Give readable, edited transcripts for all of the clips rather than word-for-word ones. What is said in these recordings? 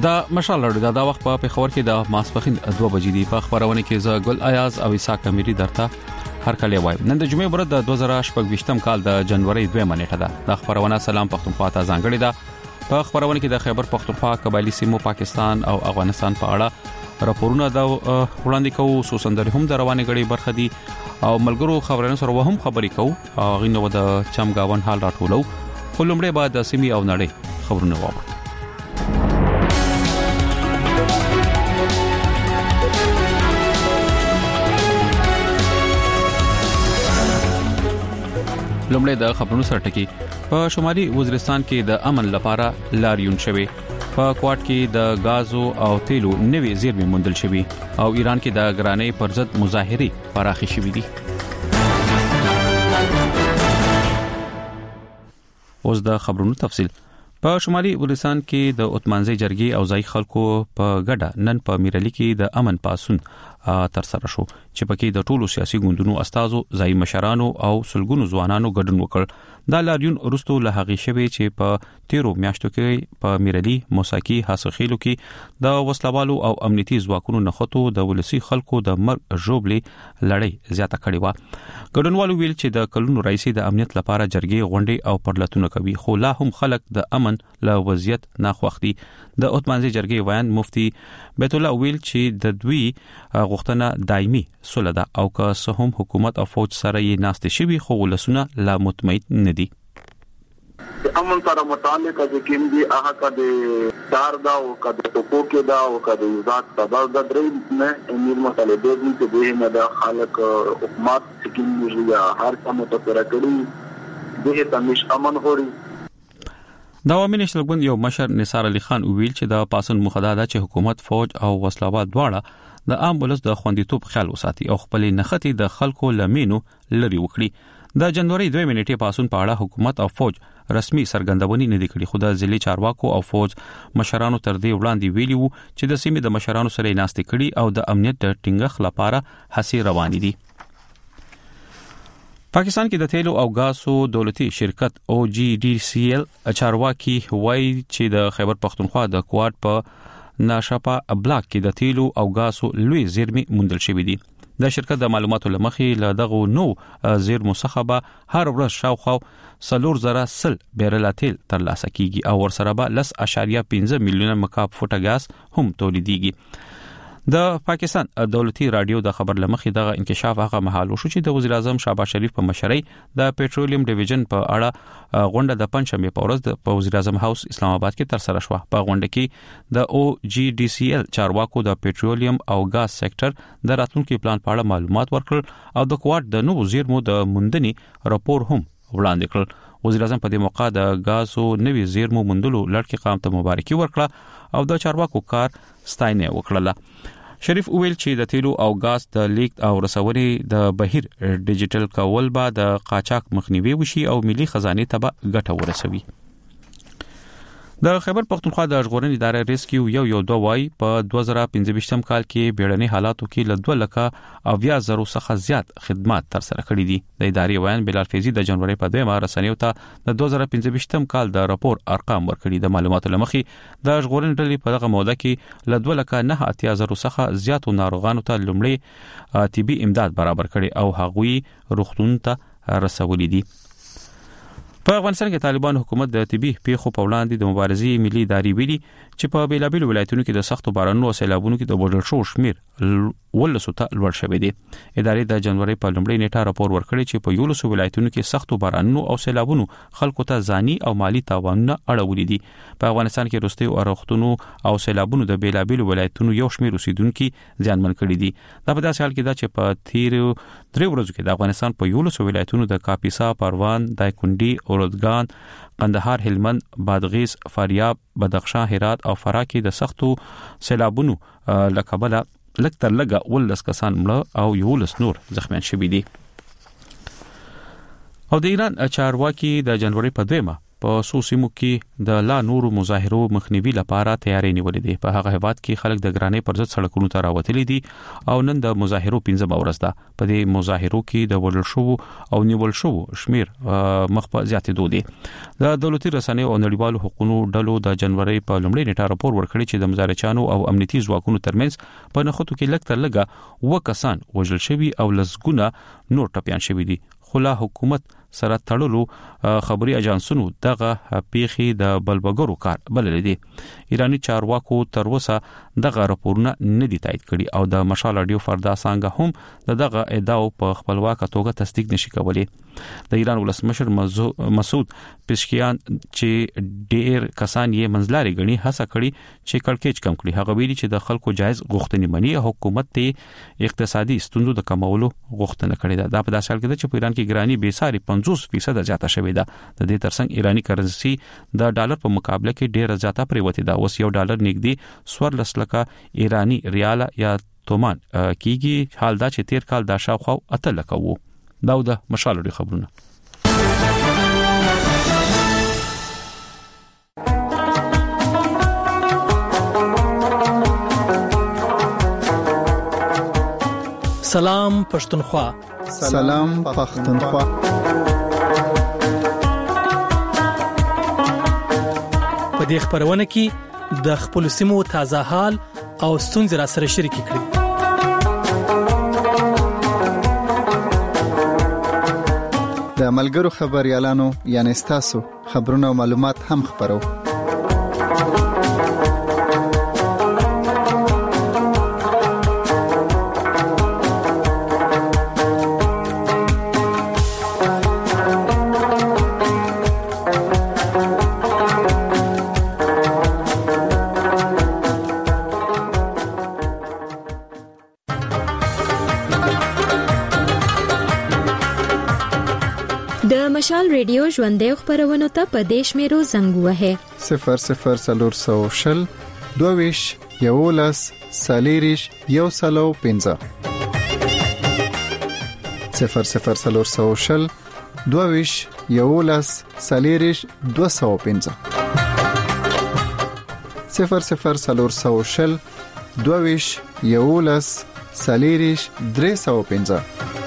دا مشال لري دا وخت په خبر کې د ماسپخین 2 بجې دی په خبرونه کې ز ګل ایاز او عیسی کمیری درته هر کله وای نن د جمعې ورځ د 2018 کال د جنوري 2 نیټه ده د خبرونه سلام پښتونخوا ته ځانګړي ده په خبرونه کې د خیبر پښتونخوا قبایلی سیمو پاکستان او افغانستان په اړه راپورونه دا وړاندې کوو سوسندري هم د روانې غړي برخه دي او ملګرو خبرونه سره وهم خبرې کوو غینو د چمګاون حال راټولو خلمړې بعد د سیمي او نړۍ خبرونه وو لومړی د خبرونو سره ټکی په شمالي وزیرستان کې د امن لپاره لاریون شوی په کوټ کې د غازو او تیلو نوې زیرمې موندل شوی او ایران کې د ګرانۍ پر ضد مظاهره پراخي شوې دي اوس د خبرونو تفصیل په شمالي وزیرستان کې د عثمانزي جرګې او ځای خلکو په ګډه نن په میرالي کې د امن پاسون تر سره شو چې پکې د ټولو سیاسي ګوندونو استادو ځای مشرانو او سلګونو ځوانانو ګډون وکړ دا لاریون وروسته له هغې شوی چې په 13 میاشتو کې په میرالي موساکي حاصلخیلو کې د وسلوالو او امنیتي ځواکونو نخښتو د ولسی خلکو د مرګ ژوبلې لړۍ زیاته کړې و ګډونوالو ویل چې د کلونو رئیس د امنیت لپاره جرګې غونډې او پرلتونه کوي خو لا هم خلک د امن له وضعیت ناخوښ دي د عثمانزي جرګې ویان مفتي بیت الله ویل چې د دوی غوښتنه دایمي صلح ده او که څه هم حکومت او فوج سره یې ناستې شوي خو ولسونه لا مطمئن نه دي امن سره متعلق د کوم دي هغه کده دار دا او کده ټکو کې دا او کده ذات سبب د درې نه امیر مسئله د دې چې به نه د خلک حکومت سکیم یا هر څه متفره کړي دغه تمیش امن هوري د عوامي نشل ګوند یو مشر نثار علي خان ویل چې د پاسون مخدا ده چې حکومت فوج او وسلوال دواړه د عام ولس د خوندیتوب خیال وساتي او خپل نختی د خلکو لمینو لري وکړي د جنوري 2 نیټه پاسون په اړه حکومت او فوج رسمي سرګندونې نه دي کړې خو د ځلې چارواکو او فوج مشرانو تر دې وړاندې ویلي وو چې د سیمې د مشرانو سره ناستې کړي او د امنیت د ټینګښ لپاره هڅې روانې دي پاکستان کې د تیلو او غاسو دولتي شرکت OGDCL چارواکي وایي چې د خیبر پښتونخوا د کوټ په ناشاپا بلاک کې د تیلو او غاسو لوی زیرمې موندل شوې دي د شرکت د معلوماتو لمخې له دغه نو زیرمو څخه به هر ورځ شاوخوا 4,000 بیرل تیل ترلاسه کیږي او ورسره به 10.15 میلیونه مکعب فوټه غاز هم تولیديږي د پاکستان دولتي رادیو د خبر لمخې دغه انکشاف هغه محالو شو چې د وزیر اعظم شهباز شریف په مشرۍ د پېټرولیم ډیویژن په اړه غونډه د پنځمې په ورځ په وزیر اعظم هاوس اسلام آباد کې تر سره شو په غونډه کې د OGDCL چارواکو د پېټرولیم او غاز سېکټر د راتلونکي پلان په اړه معلومات ورکړل او د کوټ د نوو زیرمو د موندنې راپور هم وړاندې کړل وزیر اعظم په دې موقع د غازو نوي زیرمو موندلو لړ قام ته مبارکي ورکړه او د چارواکو کار ستاینه وکړه شریف ویل چې د تیلو او غاز د لیک او رسونې د بهیر ډیجیټل کول به د قاچاق مخنیوي وشي او ملي خزانه ته به ګټه ورسوي د خیبر پښتونخوا د ژغورنې ادارې ریسکیو یو 2 وای په 2015 کال کې بیړني حالاتو کې ل 2 لک او 10,000 څخه زیات خدمات تر سره کړې دي د ادارې ویان بلال فیضی د جنوري په 2 رسنیو ته د 2015 کال د راپور ارقام ورکړي د معلوماتو لمخې د ژغورنې ډلې په دغه موده کې ل 2 لک 9,000 څخه زیاتو ناروغانو ته لومړی طبي امداد برابر کړي او هغوی روغتون ته رسولي دي په افغانستان کې طالبان حکومت د طبي پیښو په وړاندې د مبارزې ملي ادارې ویلي چې په بیلابیلو ولایتونو کې د سختو بارانونو او سیلابونو کې د وژل شو شمیر ولسو ته لوړ شوی دی ادارې د جنوري په لومړۍ نیټه راپور ورکړی چې په یولسو ولایتونو کې سختو بارانونو او سیلابونو خلکو ته ځاني او مالی تاوانونه اړولې دي په افغانستان کې وروستي اورښتونو او سیلابونو د بیلابیلو ولایتونو یو شمیر اوسیدونکو ځانمن کړي دي دا په داسې حال کې ده چې په تیر 3 ورځو کې د افغانستان په یولسو ولایتونو د کاپیسا پروان دایکنډي اورودګان قندهار هلمند بادغیس فاریاب بدخشان هرات او فراه کې د سختو سیلابونو لکبله لک تر لګه ولس کسان مړه او یولس نور زخمیان شوي دي او د ایران چارواکي د جنوري په 2 په سوسیمو کې د لا نورو مظاهرو مخنیوي لپاره تیاری نیولې دي. په هغه هیواد کې خلک د ګرانۍ پر ضد سړکونو ته راوتلي دي او نن د مظاهرو 15 ورځ ده. په دې مظاهرو کې د وړل شو او نیول شو شمیر مخ په زیاتېدو دي. د دولتي رسنیو او نړیوالو حقوقو ډلو د جنوري په لومړۍ نیټه راپور ورکړی چې د مظاهرچیانو او امنیتي ځواکونو ترمنځ په نښتو کې لږ تر لږه 2 کسان وژل شوي او لسګونه نور ټپيان شوي دي. خو لا حکومت سره تړلو خبري اژانسونو دغه پیخي د بلبګرو کار بلل دي. ایرانی چارواکو تر اوسه دغه راپورونه نه دي تایید کړي او د مشال اډیو فردا څنګه هم دغه ادعا په خپلواکه توګه تصدیق نشي کولای. د ایران ولسمشر مسعود پزشکیان چې ډېر کسان یې منځلاري غني هڅه کړي چې کړکېچ کم کړي. هغه ویلي چې د خلکو جایز غوښتنې مني. حکومت ته اقتصادي ستونزو د کمولو غوښتنه کړې ده. دا په داسې حال کې ده چې په ایران کې ګرانی به ساري 50% زیاته شوې ده. د دې ترڅنګ ایرانی کرنسي د ډالر په مقابله کې ډېر زیاته پریوتی ده. اوس $1 نږدې 14 لکه ایرانی ریال یا تومان کیږي. حال دا چې تیر کال دا شاوخوا 8 لکه وو. دا د مشال خبرونه. سلام پښتونخوا. سلام پښتونخوا. په دې خبرونه کې د خپل سیمو تازه حال او ستونزې را سره شریک کړئ. د ملګرو خبريالانو یعنی تاسو خبرونه او معلومات هم خبرو. مشال ریډیو ژوندۍ خبرونه ته په دیش میرو زنګ وهه 0040 22 11 سالیریش یو سلو 15 0040 22 11 سالیریش 215 0040 22 11 سالیریش 315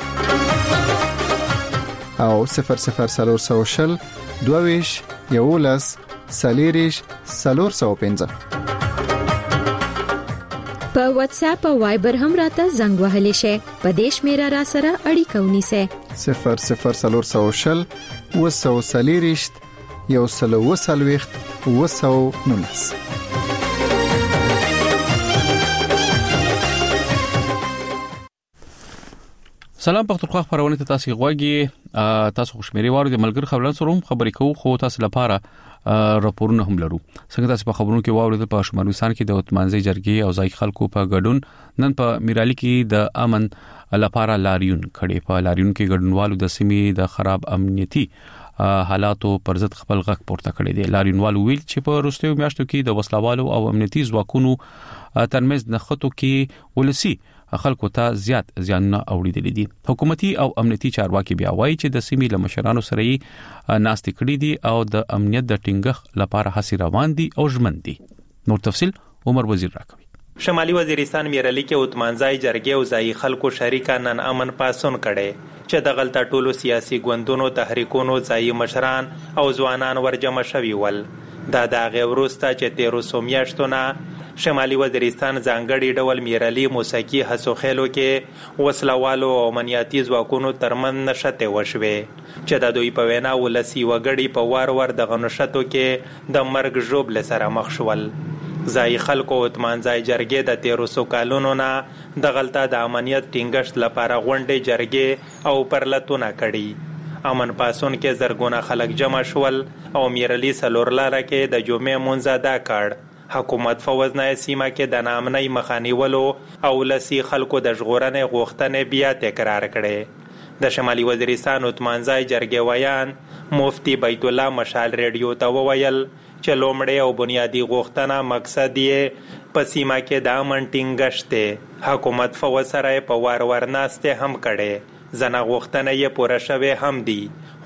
او 0040 22 11 سالیریش 415. په واتس اپ او وایبر هم راته زنګ وهلی شي. په دیش میرا را سره اړیکه ونیسه 0040 وسو سالیریش یو سلو وسلويخت وسو نونس. سلام پختونخوا خبرونه ته تاسو غوږی. تاسو خوشمري واره د ملګر خبرونه سره هم خبرې کوو خو تاسو لپاره راپورونه هم لرو. څنګه تاسو په خبرونو کې واورید په شمالستان کې د اتمانځي جرګې او ځای خلکو په ګډون نن په میرالي کې د امن لپاره لاریون کړي. په لاریون کې ګډونوالو د سیمې د خراب امنیتي حالاتو پر ضد خپل غږ پورته کړی دی. لاریونوالو ویل چې په وروستیو میاشتو کې د وسلوالو او امنیتي ځواکونو ترمنځ نښتو کې ولسی خلکو ته زیات زیانونه اوریدل دي. حکومتي او امنیتي چارواکي بیا وایي چې د سیمې له مشرانو سره یې ناستې کړې دي او د امنیت د ټینګښت لپاره هڅې روان دي او ژمن دي. نور تفصيل عمر وزیر راکوي. شمالي وزیرستان میرالي کې اتمانځای جرګې او ځای خلکو شریکا نن امن پاسون کړي چې د غلطه ټولو سیاسي ګوندونو تحریکونو ځای مشران او ځوانان ورجمع شوي ول. دا د غوروستا چې 1300 میاشتونه شمالي وزیرستان ځانګړي ډول میرالي موسیقي حسوخېلو کې وسلوالو او امنیتي ځواکونو ترمن نشته وشوي چې د دوی په وینا ولسی وګړي په وار وار د غنښتو کې د مرګ ژوبل سره مخ شول. ځای خلکو اتمانځای جرګې د 1300 کالونو نه د غلطه د امنیت ټینګښت لپاره غونډې جرګې او پرلتونه کړي. امن پاسون کې زرګونه خلک جمع شول او میرالي سلورلاره کې د جمعې مونځ ادا کړ. حکومت فوزنای سیمه کې د نامنۍ مخانیولو او لسی خلکو د ژغورنې غوښتنې بیا تکرار کړي. د شمالي وزیرستان اتمانځای جرګې ویان مفتی بیت الله مشال ریډیو ته وویل چې لومړی او بنیادی غوښتنه مقصد یې په سیمه کې د امن ټینګښت دی. حکومت فوز سره په وار وار ناسته هم کړي. ځنه غوښتنه یې پوره شوه هم دي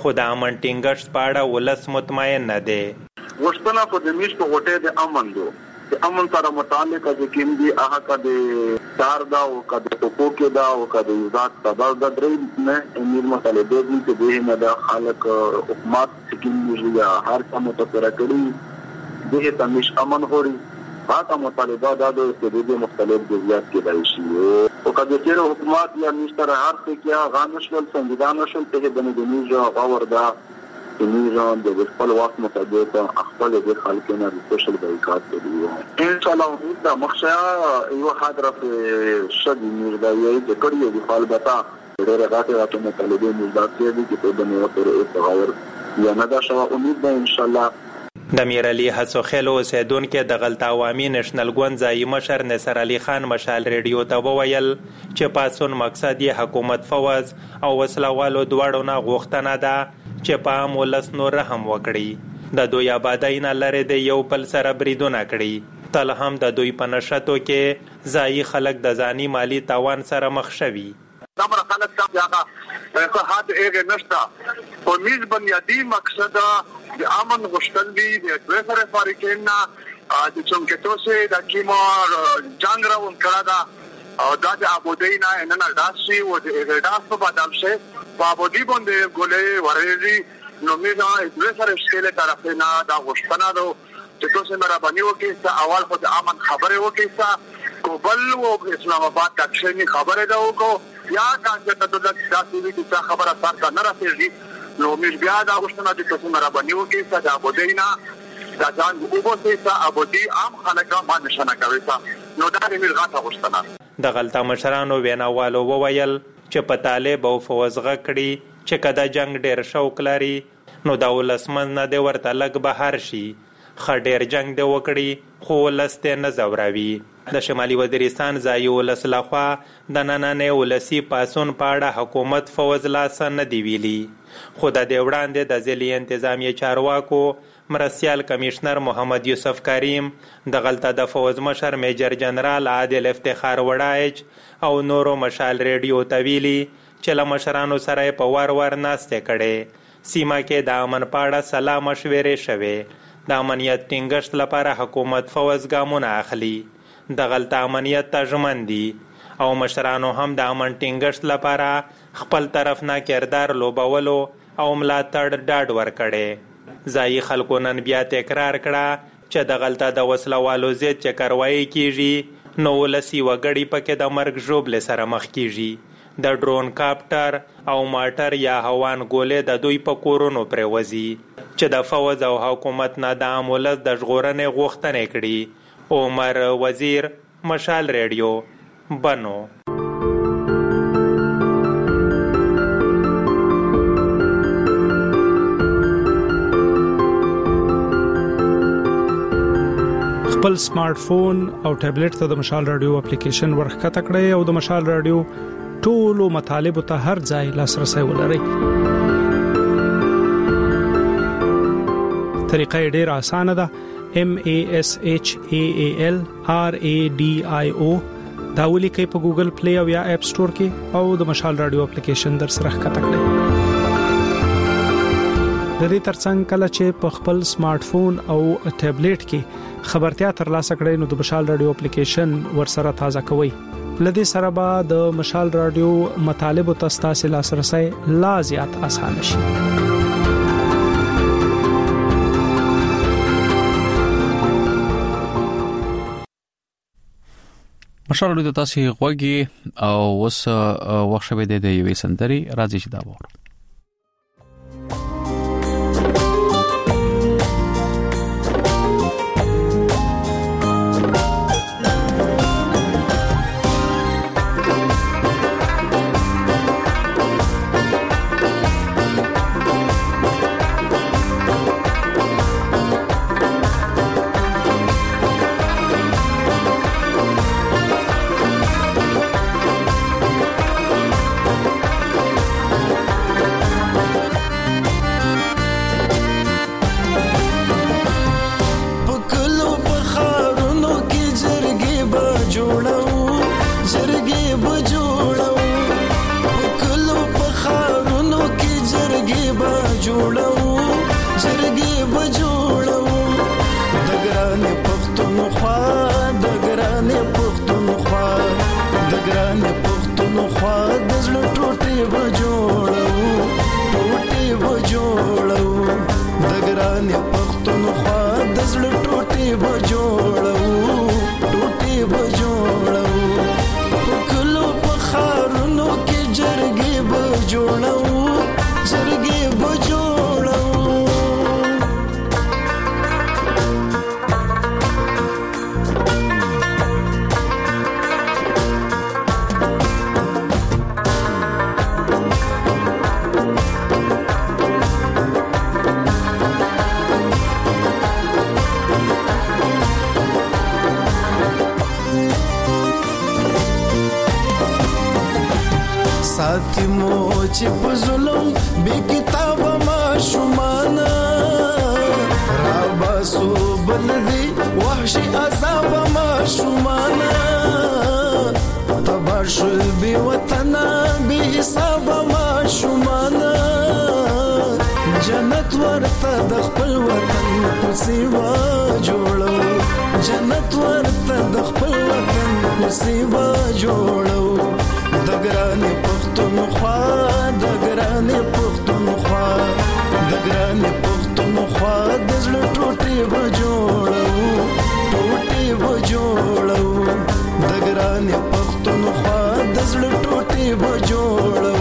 خو د امن ټینګښت په اړه ولس مطمئن نه دی. وشتنه په د میش په غټه د امن دو د امن سره متعلق د کوم دي هغه کده تار دا او کده ټکو کې دا او کده ذات سبب د درې نه امیر مطالبه دي چې به نه د خلک حکومت سکیم یا هر څه متفره کړي دغه تمیش امن هوري هغه مطالبه دا د استدلال مختلف جزئیات کې راځي او کده چې حکومت یا مستر هر څه کې غانشول سنجیدانه شول ته د نظامي غور دا میزان د خپل وخت مطابق خپل د خلکو د سوشل بایکاټ کوي. ان شاء الله امید ده مخشه یو حاضر په شدي مرداوی د کړیو د خالبتا ډېر راته مطالبه مزداکې دي چې په دنیا پر تغیر یا نه دا شو امید ده ان شاء الله. د میر علي هڅو خلو اوسیدونکو د غلط عوامي نېشنل ګوند ځایي مشر نصر علي خان مشال ریډیو ته وویل چې پاسون مقصد یې حکومت فوز او وسلوالو دواړو نه غوښتنه ده چې په عام ولس نور رحم وکړي. د دوی آبادۍ نه لرې د یو بل سره بریدونه کړي. تل هم د دوی په نشتو کې ځایي خلک د ځاني مالی تاوان سره مخ شوي. دمر خلک ته هغه په حد ایګ نشتا په میز بنیادی مقصد د امن غشتل دي د دوی سره فاریکینا د څنګه توسه د کیمو جنگ راون کړه دا او د ابودی نه نه داسي او د داس په بدل شه په ابودی باندې ګولې ورېږي نو مینا د دوی سره شکل طرفه نه دا غشتنه دو چې توسه مرا باندې وکړه اول خو د امن خبره وکړه کوبل او اسلام آباد تکشنی خبره دا وکړه یا کانګه ته د داسې وی چې خبره سره نه راځي نو مش بیا دا غوښتنه د کوم مرا باندې وکړي چې دا بودینا دا ځان وګورئ چې ابودي عام خلک باندې نشانه کوي نو دا د ملغاته غوښتنه د غلطه مشرانو ویناوالو وویل چې په طالب او فوزغه کړي چې کدا جنگ ډیر شوق لري نو دا ولسمن نه دی ورته لګ بهر شي خډیر جنگ دی وکړي خو ولسته نه زوراوي. د شمالي وزیرستان ځایي ولس لخوا د نننې ولسی پاسون پاړه حکومت فوز لاس نه دی ویلي خو د وړاندې د ځلي انتظامیه چارواکو مرستیال کمشنر محمد یوسف کریم د غلطه د فوز مشر میجر جنرال عادل افتخار وړایج او نورو مشال ریډیو ته ویلي چې له مشرانو سره په وار وار ناستې کړې. سیمه کې د امن پاړه سلا مشورې شوې. د امنیت ټینګښت لپاره حکومت فوز ګامونه اخلي. د غلطه امنیت ته ژمن دي او مشرانو هم د امن ټینګښت لپاره خپل طرف نه کردار لوبولو او ملاتړ ډاډ ورکړي. ځایي خلکو نن بیا تکرار کړه چې د غلطه د وسلوالو ضد چې کاروایی کیږي نو ولسی وګړي پکې د مرګ ژوبلې سره مخ کیږي. د ډرون کاپټر او ماټر یا هوان ګولې د دوی په کورونو پرېوځي چې د فوز او حکومت نه د عام ولس د ژغورنې غوښتنې کړي. عمر وزیر مشال ریډیو بنو. خپل سمارټ فون او ټابلیټ ته د مشال رادیو اپلیکیشن ورخته کړئ او د مشال رادیو ټولو مطالب ته هر ځای لاسرسي ولرئ. طریقه ډېر اسانه ده. MASHAAL RADIO دا ولیکئ په ګوګل پلی او یا اپ سٹور کې او د مشال رادیو اپلیکیشن در سره ښکته کړئ. د دې ترڅنګ کله چې په خپل سمارټ فون او ټابلیټ کې خبرتیا ترلاسه کړئ نو د مشال رادیو اپلیکیشن ورسره تازه کوئ. لدې سره به د مشال رادیو مطالب او تاسو لاسرسي لا زیات اسانه شي. مشال رادیو تاسو غوږی او وس وخت شوه د یوې سندري راځي چې دا وره. جوړو جرګې به جوړو د ګرانې پښتونخوا د ګرانې پښتونخوا د ګرانې پښتونخوا د زړه ټوټې به جوړو ټوټې به جوړو د ګرانې پښتونخوا د زړه ټوټې به جوړو ټوټې به جوړو په کلو په ښارونو کې جرګې به جوړو جرګې به جوړو ساتي مو چې په ظلم بې کتابه ماشومانه راباسو بلدي وحشي عذاب ماشومانه تبار شو بې وطنه بې حسابه ماشومانه جنت ورته د خپل وطن کوڅې وا جوړو جنت ورته د خپل وطن کوڅې وا جوړو د ګرانې پښتونخوا د ګرانې پښتونخوا د ګرانې پښتونخوا د زړه ټوټې به جوړو ټوټې به جوړو د ګرانې پښتونخوا د زړه ټوټې به جوړو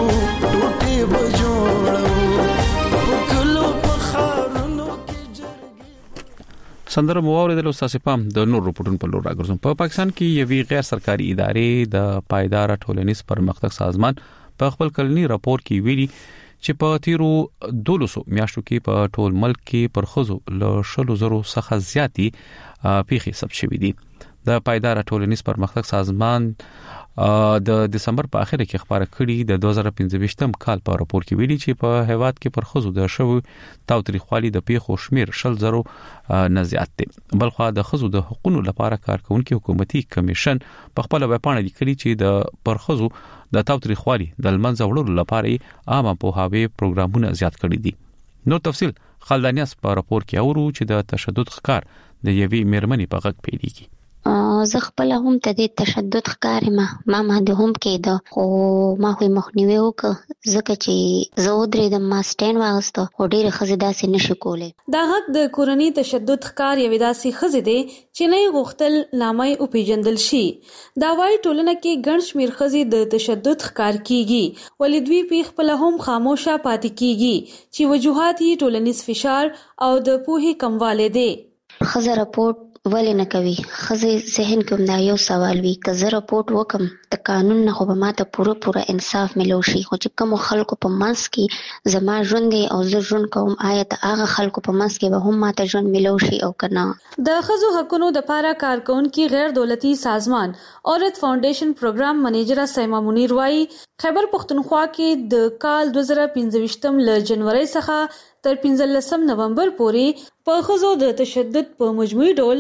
ټوټې به جوړو په کلو په ښارونو کې جرګې سندره مواورې د استاد پام د نور رپورټونو په لور راګرځم. په پاکستان کې یوې غیر سرکاري ادارې د پایدار ټولنیز پرمختګ سازمان په خپل کلنی راپور کې ویلي چې په تیرو 1200 میاشتو کې په ټول ملک کې پر خزو له 100,000 څخه زیاتې پیښې ثبت شوې دي. د پایدار ټولنیز پرمختګ سازمان د دسمبر په اخر کې خبره کړې د 2015 کال په راپور کې ویلي چې په هیواد کې پر خزو د شوی تاوتریخوالي د پیښو شمیر 100,000 نه زیات دي. بلخو د خزو د حقوقو لپاره کارکونکو حکومتي کمیشن په خپل ویبپاڼه لیکلي چې د پر خزو د تاوتریخوالي د لمنځه وړلو لپاره عامه پوهاوی پروګرامونه زیات کړي دي. نو تفصیل خلدانیاس په راپور کې اورو چې د تشدد ښکار د یوې میرمنې په غږ پیلېږي. زه خپل هم ته د تشدد ښکار ما د هم کېده خو ما خو مخنیوي وکړ ځکه چې زه ودرېدم ما سټین واغسته خو ډېرې ښځې داسې نشي کولی. دا غږ د کورني تشدد ښکار یوې داسې ښځې دی چې نه یې غوښتل نامه یې وپېژندل شي. دا وایي ټولنه کې ګڼ شمېر ښځې د تشدد ښکار کیږي ولې دوی په خپله هم خاموشه پاتې کیږي چې وجوهات یې ټولنیز فشار او د پوهې کموالی دی. ښځه راپورټ ولې نه کوي؟ ښځې ذهن کې هم دا یو سوال وي که زه راپورټ وکم د قانون نه خو به ماته پوره انصاف ملو شي خو چې کومو خلکو په منځ کې زما ژوند دی او زه ژوند کوم آیا د هغه خلکو په منځ کې به هم ماته ژوند ملو شي او که نه. د ښځو حقونو دپاره کارکونکي غیر دولتي سازمان عورت فاونډیشن پروګرام منیجره سیمه منیر وایي خیبر پښتونخوا کې د کال 2015 له جنوري څخه تر 15 نومبر پورې په ښځو د تشدد په مجموعي ډول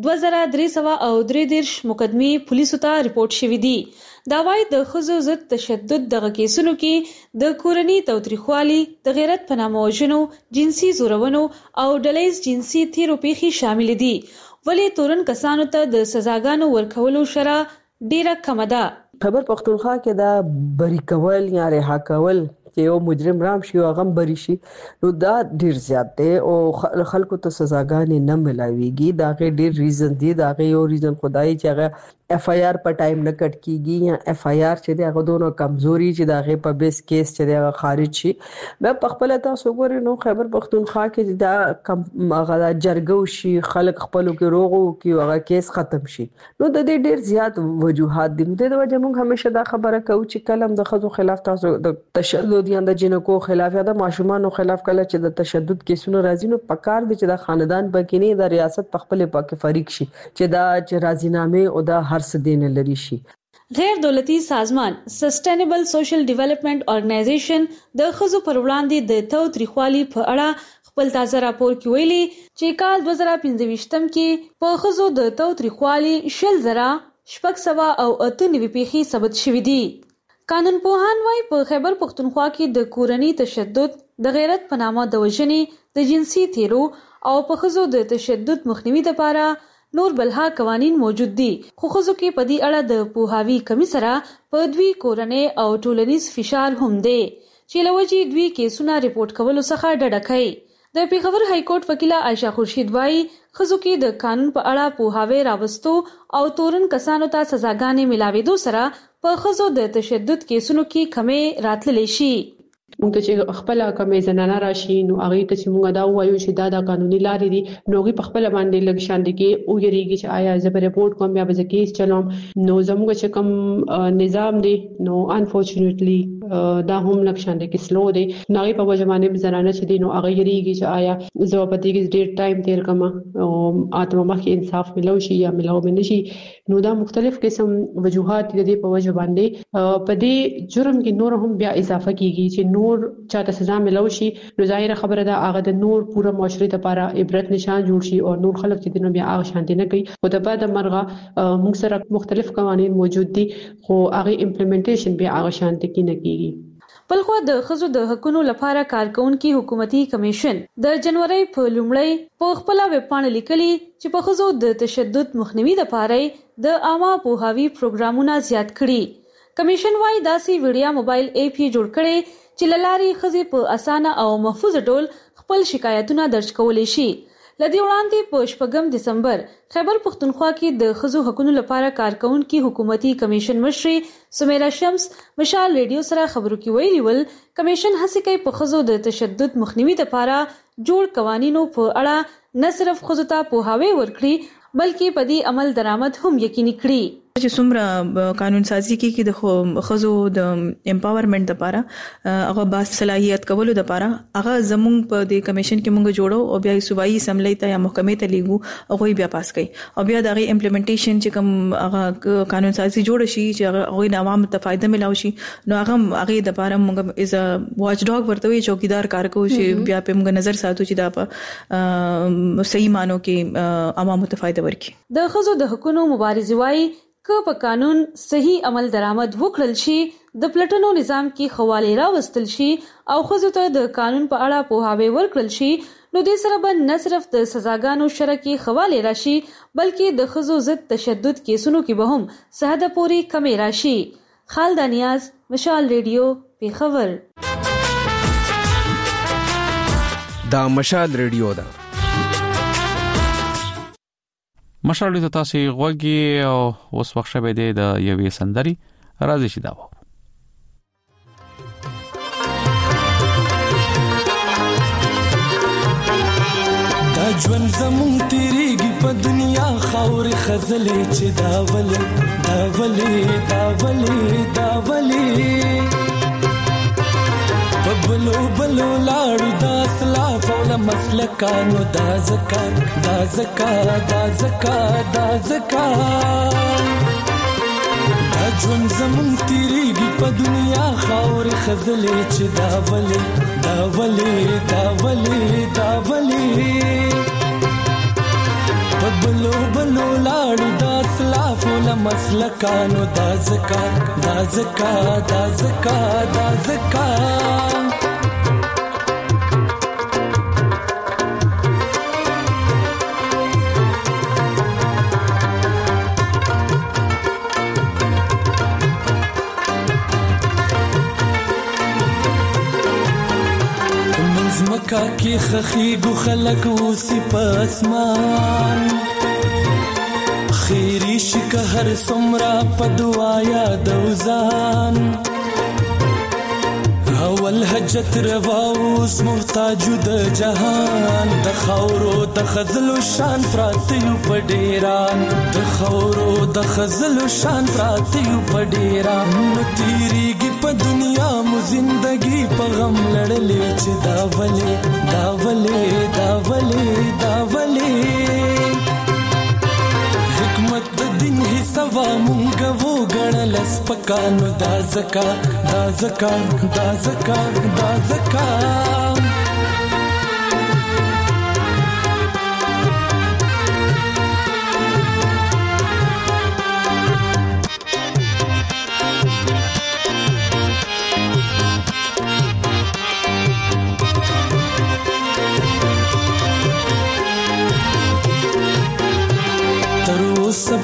2333 مقدمې پولیسو ته ریپورټ شوې دي. دا وايي د ښځو ضد تشدد دغه کیسونو کې د کورني تاوتریخوالي، د غیرت په نامه وژنو، جنسي زورونو او ډلهییز جنسي تیرو پیښې شامل دي. ولې تورن کسانو ته د سزاګانو ورکولو شرح ډیره کمه ده. خیبر پښتونخوا کې دا بری کول یا رها کول چې یو مجرم رام شي او هغه بری شي نو دا ډیر زیات دی او خلکو ته سزاګانې نه ملاويږي. دا غي ډیر ریزن دي. دا غي یو ریزن خدای چې هغه اف آی آر په ټایم نه کټ کیږي یا اف آی آر چې هغه دونو کمزوري چې دا غي په بیس کیس چې هغه خارج شي. مې په خپل تاسو ګورئ نو خیبر پښتونخوا کې دا هغه جرګو شي خلک خپلو کې روغو کې هغه کیس ختم شي نو د دې ډیر زیات وجوهات دي. د وجه موږ همیشه دا خبره کوو چې کلم د خزو خلاف تاسو د تشدد یا د جنکو خلاف یا د ماشومان خلاف کله چې د تشدد کیسونه راځي نو پکار دي چې د خاندان بکینی د ریاست په خپل پاک فریق شي چې دا راضینامه او د هر څه دین لري شي. غیر دولتي سازمان سسټینبل سوشل ډیولپمنٹ ارګنایزیشن د ښځو پر وړاندې د تاوتریخوالي په اړه خپل تازه راپور کې ویلي چې کال 2015 کې په ښځو د تاوتریخوالي 6,698 پیښې ثبت شوې دي. قانونپوهان وايي په خیبر پښتونخوا کې د کورني تشدد د غیرت په نامه د وژنې، د جنسي تیرو او په ښځو د تشدد مخنیوي لپاره نور بلها قوانین موجود دي، خو ښځو کې په دې اړه د پوهاوي کمی سره په دوی کورنۍ او ټولنیز فشار هم دی چې له وجې دوی کیسونه ریپورټ کولو څخه ډډه کوي. د پیښور های کورټ وکیله عایشه خورشید وايي ښځو کې د قانون په اړه پوهاوی راوستو او تورن کسانو ته سزاګانې ملاوېدو سره په ښځو د تشدد کیسونو کې کمې راتللی شي. موږ چې خپل کمې زنانه راشي نو هغه ته چې موږ دا وایو چې دا د قانوني لارې دي نو هغه په خپل باندې لږ شان دي کې او یریږي چې آیا زه به ریپورت کوم یا به کیس چلوم. نو زموږ چې کوم نظام دی نو انفورچونټلی دا هم لږ شان دي کې سلو دی نو هغه په وجمانه زنانه چې دي نو هغه یریږي چې آیا زه په دې کې ډیر ټایم تیر کوم او اتمه مخکې انصاف ملو شي یا ملو منشي. نو دا مختلف قسم وجوهات دي په وجه باندې په دې جرم کې نور هم بیا اضافه کیږي چې نور چاته سزا ملو شي نو ظاهر خبره ده هغه د نور پوره معاشري لپاره عبرت نشان جوړ شي او نور خلک چې دنه بیا هغه شانتي نه کوي. او د بعد مرغه موږ سره مختلف قوانين موجود دي خو هغه امپلیمنټیشن بیا هغه شانتي کې نه کیږي. بلخو د ښځو د حقوقو لپاره کارکونکو حکومتي کمیشن د جنوري په لومړی په خپل ویب پاڼه لیکلي چې په ښځو د تشدد مخنیوي لپاره د عامه پوهاوی پروګرامونه زیات کړي. کمیشن وايي داسې ویډیا موبایل اپ یې جوړ کړي چې لاري ښځې په اسانه او محفوظ ډول خپل شکایتونه درج کولی شي. لدی وړاندې په 8 دسمبر خیبر پښتونخوا کې د ښځو حقوقو لپاره کارکونکو حکومتي کمیشن مشري سمیرا شمس مشال ریډیو سره خبرو کې ویلي ول کمیشن هڅه کوي په ښځو د تشدد مخنیوي لپاره جوړ قوانینو په اړه نه صرف ښځو ته پوهاوی ورکړي بلکې په دې عمل درآمد هم یقیني کړي. چې څومره قانون سازي کې د خزو د امپاورمنت لپاره هغه با صلاحیت کولو لپاره هغه زموږ په د کمیشن کې موږ جوړو او بیا صوبایي اسمبلی ته یا محکمې ته لیږو هغه بیا پاس کړي او بیا د امپلیمنټیشن چې کوم هغه قانون سازي جوړ شي چې هغه د عوامو ته فائدہ ملاوي شي نو هغه د لپاره موږ از واچ ډاګ ورته چوکیدار کار کوو چې بیا په موږ نظر ساتو چې دا په صحیح مانو کې عوامو ته فائدہ ورکړي. د خزو د حقوقو مبارزه وايي که په قانون صحیح عمل درآمد وکړل شي د پلټنو نظام کې خواله راوستل شي او خزو ته د قانون په اړه پوهاوی ورکړل شي نو د سره به نه صرف د سزاګانو شرکي خواله راشي بلکې د خزو ضد تشدد کیسونو کې به هم سهده پوری کمی راشي. خالد نیاز مشال ریډیو پیښور. دا مشال ریډیو ده. مشال ته تاسو غوږی او اوس وخت شوه د یوې سندري راځي شي دا و. دا ژوند زمون تیریږي په دنیا خاور خزلې چې دا ولې بلو بلو لاړو دا اسلاف او مسلکانو دا زکات دا ژوند زمون تیریږي په دنیا خاور خزلې چې دا ولې بلو بلو لاړو دا اسلاف او مسلکانو دا زکات مکا کی خخیگو خلق اوسی پاسمان خیری شک هر سمرا پدوایا دوزان اول حجت رواوس محتاج د جهان د خاورو د خزلو شان پراتیو پډیران د خاورو د خزلو شان پراتیو پډیران نو تیریږي په دنیا مو زندگی په غم لړلې چې دا ولې حکمت د دین حسابا مونږ وو غړل سپکانو دا زکا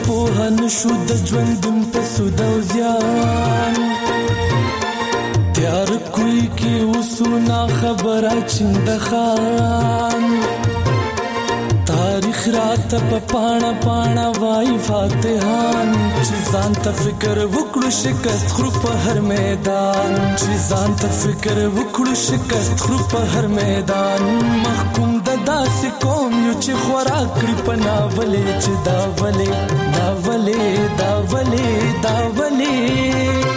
په نشو د ژوندون په سود او زیان تیار کوي کې وسونه خبره چنده خان تاریخ رات په پاڼه پاڼه وای فاتحان چې ځان ته فکر وکړو شکست خرو په هر میدان چې ځان ته فکر وکړو شکست خرو په هر میدان محکوم د داسې قوم یو چې خوراک کړی په ناولې چې دا ولې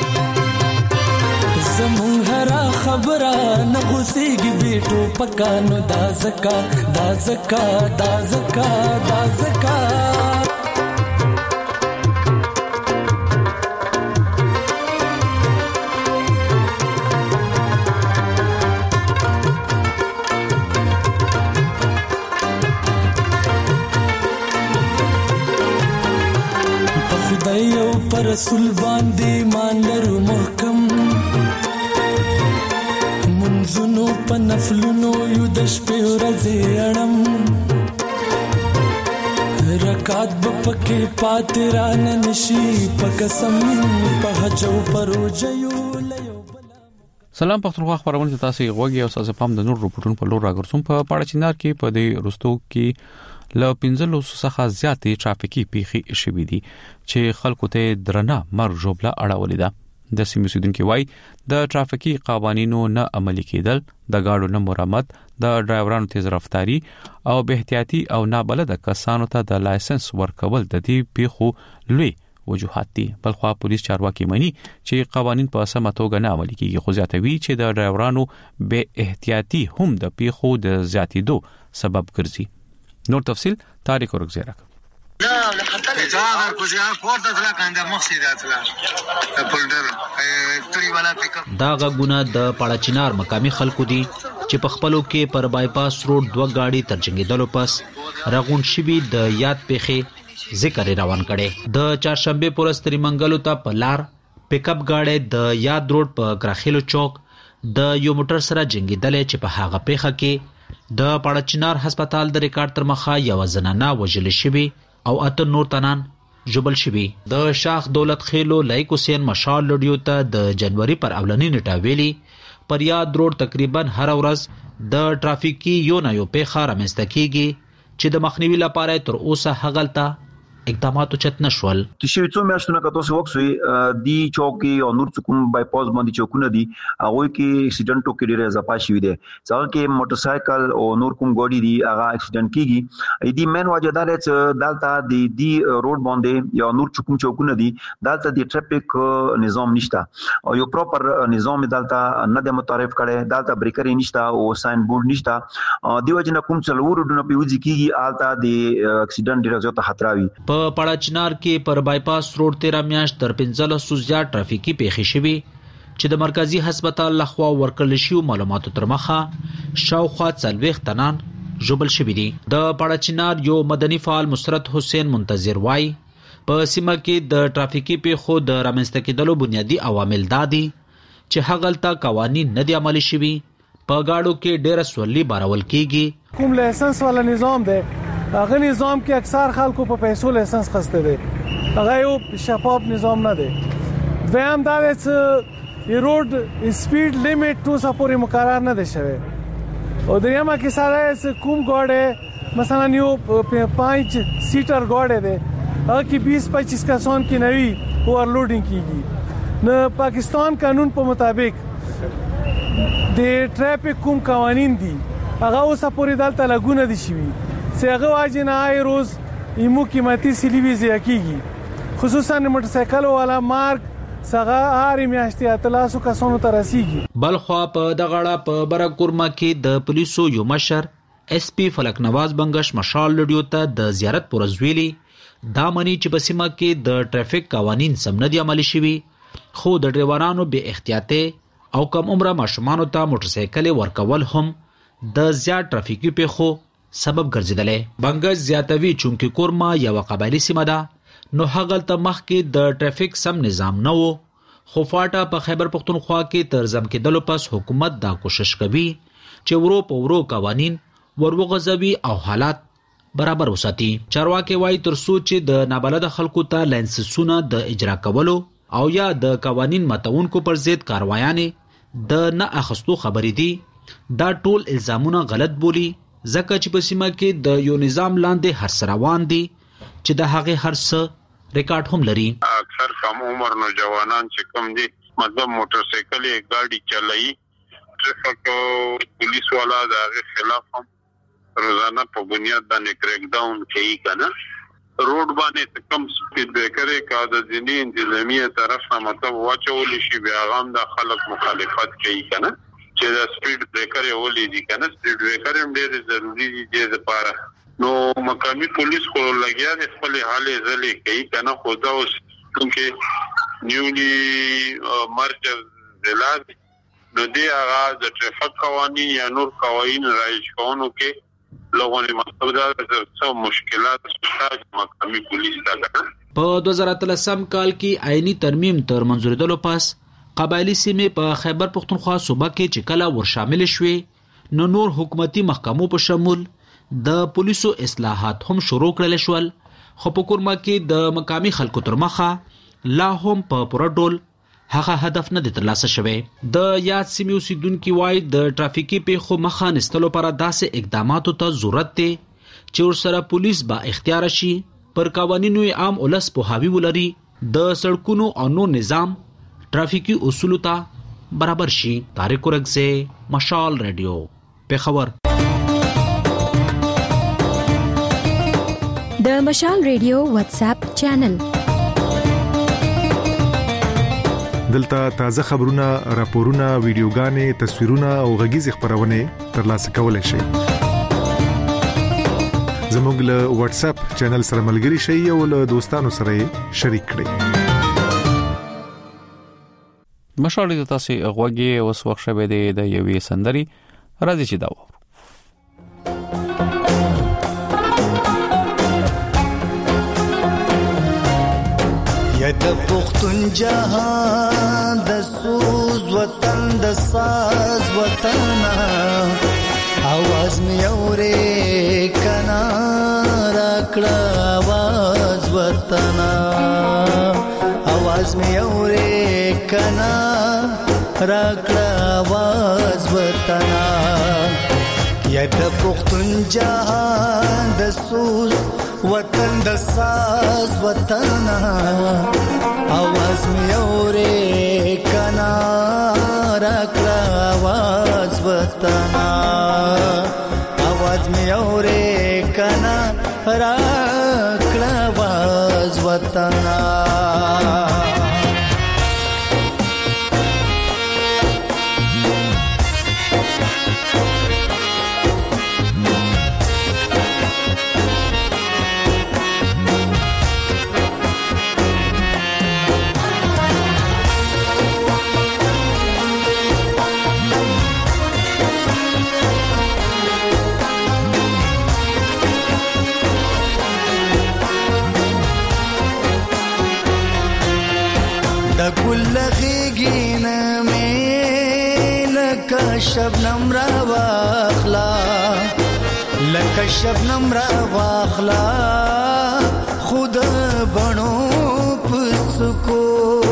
زمون هرا خبره نه غوسیږي بیٹو پکانو دا زکا خدای او پر رسول باندې مان لرو محکم منځونو په نفلونو یو د شپې ورځې اړم رکعت به پکې پاتې رانه نشي په قسم په حج او پروژه یو سلام پښتونخوا خبرونه تاسو غوږی او تاسو پام د نور رپورټونو په لور راګرځوم په پاړچینار کې په دې رستو کې ل 15 څخه زیاتې ټرافیکي پیښې شوې دي چې خلکو ته درنه مرګ جوړه اړولې ده د سیمې سودونکو وای د ټرافیکي قوانینو نه عملي کېدل د گاډو نه مرمت د ډرایورانو تیز رفتاری او به احتیاطي او نابلد کسانو ته د لایسنس ورکول د دې پیښو لوی وجوهات دي بلخوا پولیس چارواکي مني چې قوانين په سمه توګه نه عملي کیږي خو زیاتوي چې د ډرایورانو به احتیاطي هم د پیښو د زیاتیدو سبب ګرځي نور تفصيل تاریخ ورغزیرک لا اجازه کوجا کوړه دلا کنده مخسیدات لا فولډر تری والا پک دا غونه د پاړچینار مقامي خلکو دي چې په خپلو کې پر بایپاس روډ دوه گاډي ترڅنګېدلو پس رغون شوی د یاد پیخه ذکر روان کړي د چهارشنبه پورستري منګلو ته په لار پک اپ گاډي د یاد روډ په کراخیلو چوک د یو موټر سره جنگیدل چې په هغه پیخه کې د پاړچینار هسپتال د ریکارډ تر مخه یو زنانه وژل شوی او اته نور تنان جبل شوی د شاخ دولت خېلو لایک حسین مشال لډیو ته د جنوري پر اولنی نیټه ویلي پر یاد روډ تقریبا هر ورځ د ټرافیکي یو نه یو پیښه رامنځته کیږي چې د مخنیوي لپاره تر اوسه هغلته اقدامات چت نشول چې شوی څو میاشتونه کته څه وکړي دی چوکي او نور څکم بایپاس باندې چوکونه دي هغه کې اکسیډنټو کې ډیره اضافه شوی دی ځکه کې موټر سایکل او نور کوم ګاډي دي هغه اکسیډنټ کیږي دی مین وجه دا چې دالته دی روډ باندې یا نور څکم چوکونه دي دالته دی ټریفیک نظام نشته او یو پراپر نظام دالته نه د متعارف کړي دالته بریکر نشته او ساين بورډ نشته دی وجه نه کوم څلور ډونه پیوځي کیږي آلته دی اکسیډنټ ډیره زیاته خطر وي په پاړچینار کې پر بایپاس روډ 13 میاشت تر 15 زیات ټرافیکي پیښې شوي چې د مرکزی هسپتال لخوا ورکړل شوی معلوماتو تر مخه شاوخوا 40 تنان جوبل شوي دي د پاړچینار یو مدني فعال مسرت حسین منتظر وای په سیمه کې د ټرافیکي پیښو د رامنځته کېدلو بنیادی عوامل دادي چې هغلته قوانين نه دي عملي شوي په گاډو کې ډېر سولي بارول کیږي کوم لایسنس والا نظام دی هغه نظام کې اکثر خلکو په پیسو لایسنس خسته دي هغه یو شفاف نظام نه دی دویم دا چې روډ سپیډ لیمټ تو سپوري مقرر نه دي شوی او دریمه کې سره کوم ګاډي مثلا یو 5 سیټر ګاډي دی هغه کې 20-25 کسان کې نوي اوورلوډینګ کیږي نو پاکستان قانون په مطابق د ټریفیک کوم قوانين دي هغه اوسه پوری دلته لګونه دي شوی سیغه واجنه ای روز ایمو قیمتي سلیوی زیاکیږي خصوصا موټر سایکل والا مارک څنګه هاري میاشتې اتلاسو کسانو ته رسیږي بلخوا په دغړه په برکورما کې د پولیسو یو مشر اس پی فلک نواز بنگش مشال لډیو ته د زیارت پرزویلی دا منی چې په سیمه کې د ټریفیک قوانين سم نه دي عملي شوي خو د ډرایورانو به احتیاطي او کم عمره ماشومان ته موټر سایکل ورکول هم د زیات ټرافیکي پیښو سبب ګرځیدلې بنگش زیاتوي چونکه کورما یو قبایلی سیمه ده نو هغلته مخ کې د ټریفیک سم نظام نه وو خو فاټا په خیبر پختونخوا کې تر ځم کېدلو پس حکومت دا کوشش کوي چې ورو په ورو قوانين وروغځوي او حالات برابر وساتي. چارواکي وايي تر څو چې د نابلد خلکو ته لایسنسونه د اجرا کولو او یا د قوانین ماتونکو پر ضد کاروایانې د نه اخستو خبرې دي، دا ټول الزامونه غلط بولی ځکه چې په سیمه کې د یو نظام لاندې هر څه روان دي چې د هغه هر څه ریکارډ هم لري. اکثر کم عمر نوجوانان چې کم دي مطلب موټر سایکل ګاډي چلایي، ټریفک پولیس والا د هغه خلاف هم روزانه په بنیاد باندې کریک ډاون کوي کنه. روډ باندې کم سپیډ بریکر کا د ځینی انتظامیه طرف نه مطلب واچول شي بیا غام د خلک مخالفت کوي کنه چې د سپیډ بریکر ولې دي کنه. سپیډ بریکر هم ډېر ضروری دي د لپاره. نو مقامی پولیس خو لګیا د خپل حال ځلې کوي کنه. خو دا اوس کومه نیولی مرج ضلع نو دی هغه د ټریفک قوانین یا نور قوانین رایج کوونکو کې لوګونه مطلب دا څه مشکلات شته مقامی پولیس ته. په 2013 کال کې آئینی ترمیم تر منځورېدلو پس قبایلی سیمې په خیبر پختونخوا صوبه کې چې کله ور شامل شوې نو نور حکومتي محکمو په شمول د پولیسو اصلاحات هم شروع کړل شول. خو په کورما کې د مقامی خلکو تر مخه لا هم په پوره ډول هغه هدف نه ترلاسه شوی. د یاد سیمې اوسیدونکو وايي د ټرافیکي پیښو مخه نیستلو لپاره داسې اقداماتو ته ضرورت دی چې ورسره پولیس با اختیار شي، پر قوانینو عام ولس په حاوی ولري، د سړکونو او نو نظام ټرافیکي اصول ته برابر شي. طارق ورغزه، مشال رادیو، پیښور. د مشال رادیو واتس اپ چینل دلته تازه خبرونه، راپورونه، ویډیوګانې، تصویرونه او غږیز خبرونه ترلاسه کولای شئ. زموږ له واتس اپ چینل سره ملګري شئ او له دوستانو سره شریک کړئ. مشال د تاسو غوږی اوس وخت شوه د یوې سندري راځي چې دا و. یا د پختون جهان د سوز وطن د ساز وطن आवाज می اورې کنا راکړه आवाज وطن आवाज می اورې کنا راکړه आवाज وطن یا د پختون جهان د سوز وطن د ساز وطن आवाज می اورې کنا راکړه आवाज وطن आवाज می اورې کنا راکړه आवाज وطن. ګل غیږینه مې لکه شبنم را واخلا لکه شبنم را واخلا خود بڼو پسکو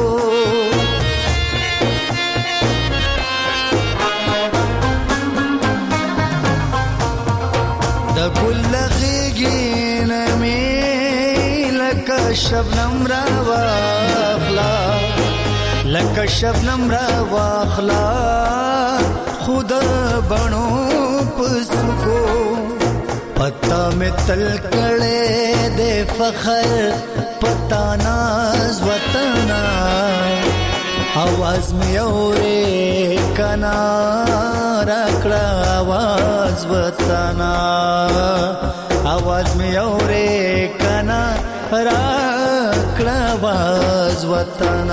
د ګل غیږینه مې لکه شبنم را واخلا لکه شبنم را واخلا خود بڼو پسکو پتا میں تل کړه د فخر پتا ناز وطن आवाज می اورې کنا راکړه आवाज وطن आवाज می اورې کنا راکړه आवाज وطن.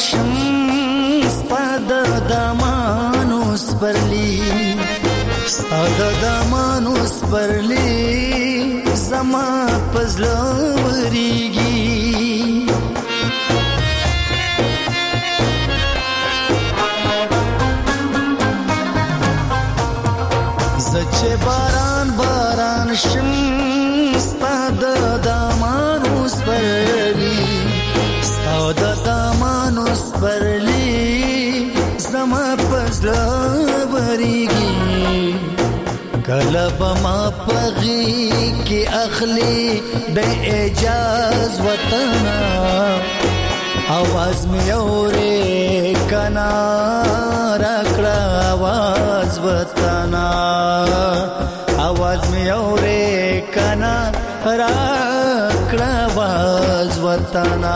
شم ستاد دمانو سپرلی ستاد دمانو سپرلی زما پزلو ریگی زچه باران باران شم ستاد دمانو سپرلی ستاد دمانو سپرلی زما پزلو ریگی کلب ما پغی کی اخلی د اجاز وطنا आवाज می اورې کنا راکړه आवाज وطنا आवाज می اورې کنا راکړه आवाज وطنا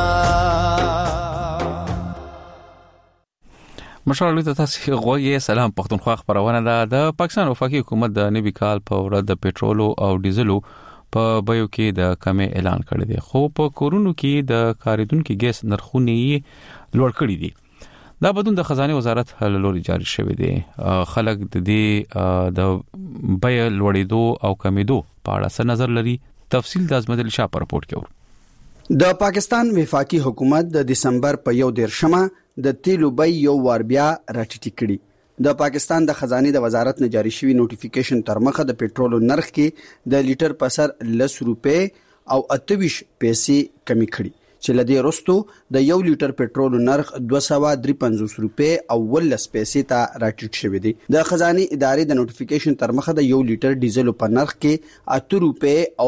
مشال ته تاسو غوږی سلام پښتونخوا خبرونه ده د پاکستان وفاقي حکومت د نوي کال په ورځ د پېټرول او ډیزلو په بیو کې د کمې اعلان کړی دی خو په کورونو کې د کاریدونکو ګیس نرخونه لوړ کړی دي دا بدون د خزانه وزارت لوري جاری شوی دی خلک د دې د بیه لوړېدو او کمیدو په اړه څه نظر لري تفصیل د ازمت علي شاه په رپورت کې د پاکستان وفاقي حکومت د دسمبر په 1 د تیلو بای یو وار بیا راټیټی کړي د پاکستان د خزانه د وزارت نه جاری شوی نوټیفیکیشن تر مخه د پېټرول نرخ کې د لیټر په سر 10 روپے او 28 پیسې کمی کړي چې لدې وروسته د 1 لیټر پېټرول نرخ 253 روپے او 10 پیسې ته راټیټ شوی دی د خزانه ادارې د نوټیفیکیشن تر مخه د 1 لیټر ډیزل په نرخ کې 8 روپے او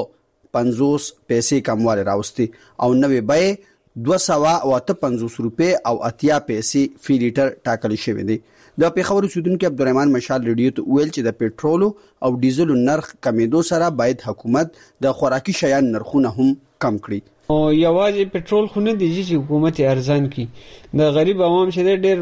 50 پیسې کموالی راوستي او نوې بای 258 روپے او 80 پیسې فی لیټر ټاکل شوی دی د پیښور اوسیدونکو عبدالرحمن مشال ریډیو ته ویل چې د پېټرول او ډیزل نرخ کمیدو سره باید حکومت د خوراکي شیان نرخونه هم کم کړي او یوازې پېټرول خو نه دی چې حکومت ارزان کړي د غریب عوام چې ډېر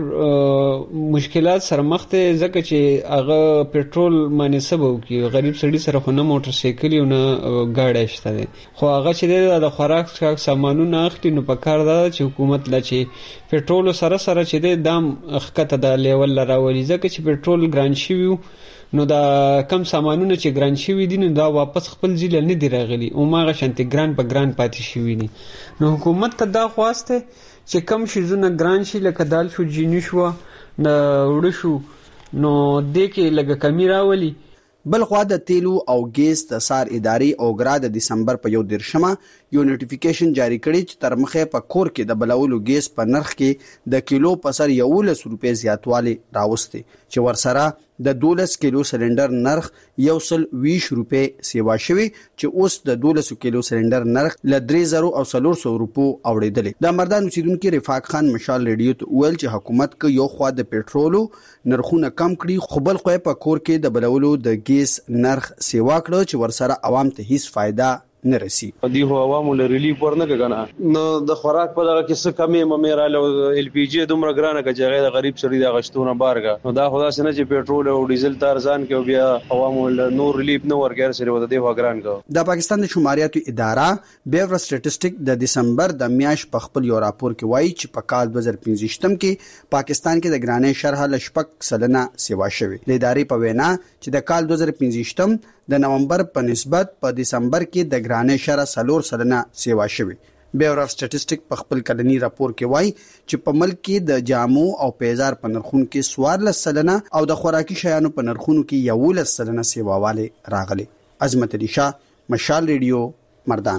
مشکلات سره مخ ته ځکه چې هغه پېټرول مناسب وکړي غریب سړي سره خو نه موټر سایکل او نه ګاډی شته دي خو هغه چې د خوراک سامانونه اخلي نو په کار ده چې حکومت لا چې پېټرول سره چې د دام خکته د لیول راولي ځکه چې پېټرول ګران شي نو دا کم سامانونه چې ګران شوی دي نو دا واپس خپل ځل نه دی راغلي او ماغه شانتي ګران په ګران پاتې شوی دي نو حکومت ته دا خواسته چې کم شي زونه ګران شي لکه دال شو جینی شو نه وړ شو نو د کې لګه کمی راولي بل خو د تیلو او ګیس د سار اداري او ګرا د دسمبر په 1 یو نوټیفیکیشن جاری کړی چې تر مخه په کور کې د بلولو ګیس په نرخ کې د کیلو په سر 11 روپے زیاتوالی راوستي چې ورسره د 12 کیلو سلندر نرخ 120 روپے سیوا شوی چې اوس د 12 کیلو سلندر نرخ ل 3400 روپو اوریدل د مردان اوسیدونکو رفاق خان مشال ریډیو ته ویل چې حکومت کې یو خوا د پېټرول نرخونه کم کړي خو بل خو په کور کې د بلولو د ګیس نرخ سیوا کړو چې ورسره عوام ته هیڅ فائدہ نه رسی دی هو عوامو له ریلیف ورنه کنه نو د خوراک په دغه کې څه کمی مېراله ال پی جی دومره ګرانه کجغه د غریب سړي د غشتونه بارګه نو دا خدا سينه چې پېټرول او ډیزل تارزان کې بیا عوامو له نور ریلیف نه ورګر سره وته دی هو ګران کو د پاکستان د شماریاتو اداره بیور سټټیسټیک د دسمبر د میاش په خپل یو راپور کې وایي چې په کال 2015 کې پاکستان کې د ګرانې شرح لشپک سلنه سیوا شوی د ادارې په وینا چې د کال 2015 د نومبر په نسبت په دسمبر کې د ګرانې شرح 3 سلنه سیوا شوی بیور سټټیسټیک په خپل کلنی راپور کې وایي چې په ملک کې د جامو او پیزار په نرخونو کې 14 سلنه او د خوراکي شیانو په نرخونو کې 11 سلنه سیواواله راغلي عظمت علي شاه مشال ریډیو مردان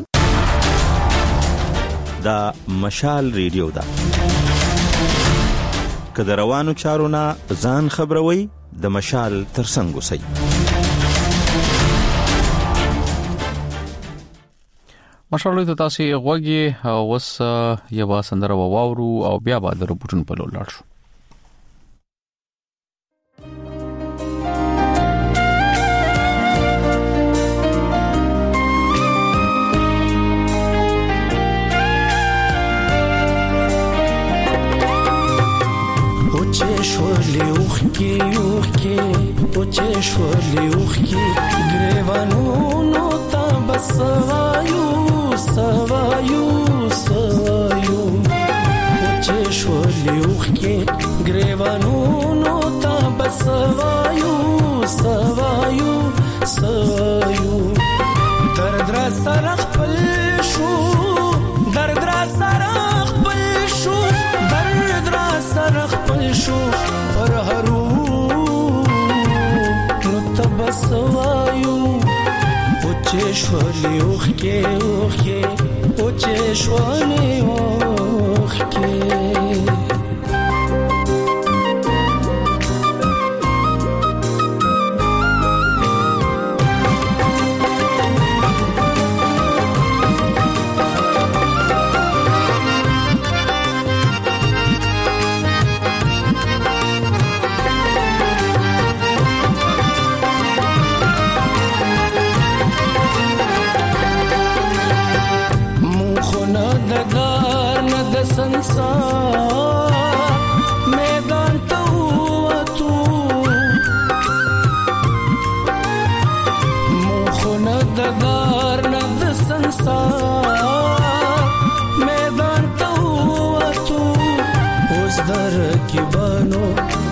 دا مشال ریډیو دا کله روانو چارونه ځان خبروي د مشال ترڅنګ وسی ماشاءالله ته تاسو غوږی اوس یو سندره واورو او بیا به د رپورټونو په لور لاړ شو Grevanu ta basavayu savayu savayu اوخ کې ګریوانونو تا بسوایو سوایو سوایو درد را سره خپل شو درد را سره خپل شو درد را سره خپل شو پر هرو نو تا بسوایو چشوانی اوخ کې او چشوانی اوخ کې संसार मैदान तो मुखन दगार नद संसार मैदान तो उस दर की बनो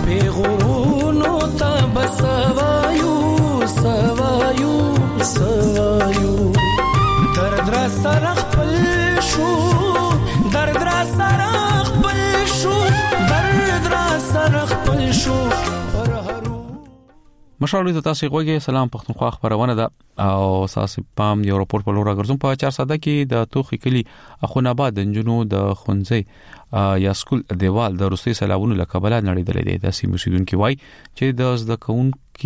बेगुनो तब सवायु सवायु सवायु दर्द रा सरख पलशू درد را سره خپل شو درد را سره خپل شو پر هرو مشاورې ته تاسو غوږی سلام پښتونخوا خبرونه ده او اساسي پام یو رپورټ په لور راګرځم په 400 کې د توخي کلی اخوناباد جنونو د خونځي یا سکول دیوال د روسي سلاوونو لکبله نړیدلې ده د سیمو سیدونکو وای چې د کون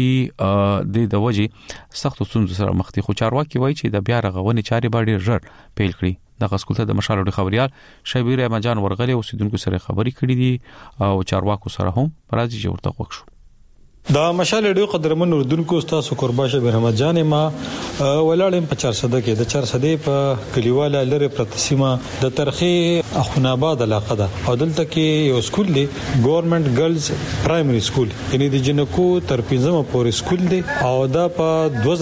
کې د وجې سخت ستونزو سره مخ دي خو چارواکي وای چې د بیا رغونې چاري باندې ژر پیل کړي د غسکولته د مشالو خبريال شبیر احمدجان ورغلي او سیدونکو سره خبري کړې دي او چارواکو سره هم راځي چې ورته وښو دا مشال ډیو قدرمن اردوونکو تاسو قربان شبیر احمدجان ما ولاړم په 400 کې د 400 په کلیواله لری پرتسیمه د ترخی اخوناباد علاقه ده او دلته کې یو سکول دی ګورنمنت ګرلز پرایمری سکول یعنی د جنکو تر 15 پورې سکول دی او دا په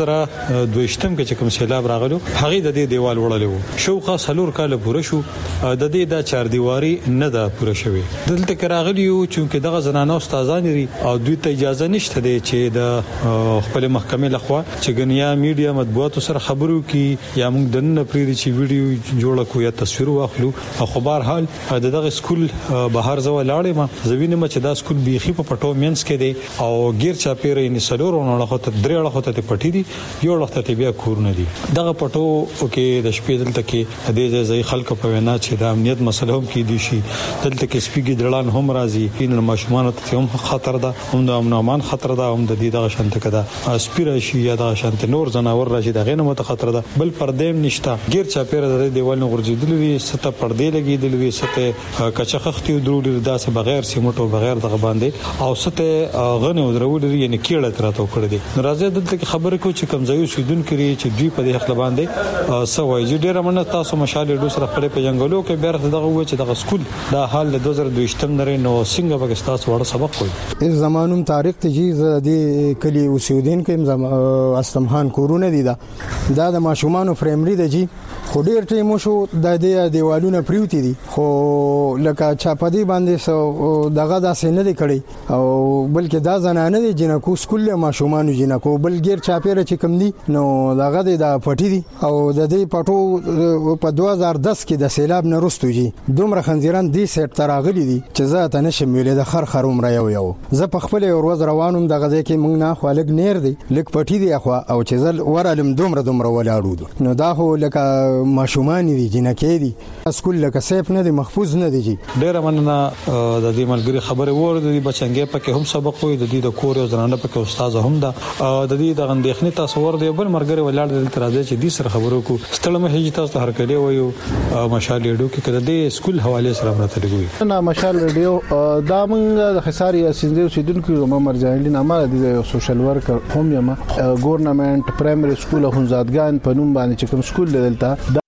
2022 کې کوم سیلاب راغلو هغه د دې دیوال وړلو شوخه سلور کال پوره شو د دې د چار دیواری نه ده پوره شوی دلته کې راغلیو چې دغه زنانه استادان لري او دوی ته اجازه نشته دی چې د خپل محکمې لخوا چې غنیا میډیا مطبوعات سره خبرو کې یا موږ د نن پرې چې ویډیو جوړ کو یا تصویر واخلو خو بهر حال دغه سکول بهر زو لاړې ما زوینه ما چې دا سکول بيخي په پټو مینس کې دی او غیر چاپیره یې سلورونو له خاطر درې له خاطر پټی دي یو له خاطر بیا کور نه دي دغه پټو کې د شپې دلته کې د دې خلکو په وینا چې د امنیت مسله هم کې دي شي دلته کې سپیګي درلان هم راځي کین ماشومان ته هم خطر ده هم د امن امان خطر ده هم د دې دغه شانت کده اسپیره شي یا دغه شانت نور زناور راشي دغه نه مت خطر ده بل پردیم نشتا غیر چاپیره د دیوال نه غورځیدلې سته پردې لګیدلې سته کچخختي درول داسه بغیر سیمټو بغیر دغه باندې او سته غنه درول یعنی کېړه تراته کړی دي راځي دلته کې خبره کو چې کمزوي سیدون کړي چې دوی په دې خپل باندې سوای چې ډیره مننه تاسو مشالې ډو سره خپل په جنگلو کې بیرته دغه و چې دغه سکول دا حال د 2022 نری نو څنګه به تاسو وړ سبق کوي اس زمانوم تاریخ ته چې د کلی اوسیدون کې استمهان کورونه دي دا د ماشومان پرایمري دی خو ډیر ټیم شو د دې دیوالونه پریوتی دي خو لکه چاپدی باندې سو دغه داسې نه دی کړی او بلکې دا زنانه دي جنکو سکول له ماشومان جنکو بل غیر چاپیره چې کم دي نو دغه د پټی دي او د دې پټو په 2010 کې د سیلاب نه رستو جی دومره خنزیران دي سیټ تراغلي دي چې زه ته نشم ویلې د خر عمر یو زه په خپل ورځ روانم دغه ځکه موږ نه خالق نیر دی لک پټی دی اخوا او چې زل ورالم دومره ولاړو نو دا هو لکه ماشومان دي جنکې دي اسکول لکه سیف نه دي محفوظ نه دي ډیر مننه د دې ملګری خبره وره د بچنګې پکې هم سبق وي د دې د کور او زنانه پکې استاد هم ده د دې د غندېخنې تصور دی بل مرګري ولاړ د ترازه چې دې سره خبرو کو ستړم هیڅ تاسو هر کله وایو مشال ریډیو کې کده د سکول حواله سره راته لګوي نه مشال ریډیو دا موږ د خساري سیندو سیدونکو عمر جانلین امر د سوشل ورکر هم یم ګورنمنت پرایمری سکول هنزادګان په نوم باندې چې کوم سکول دلته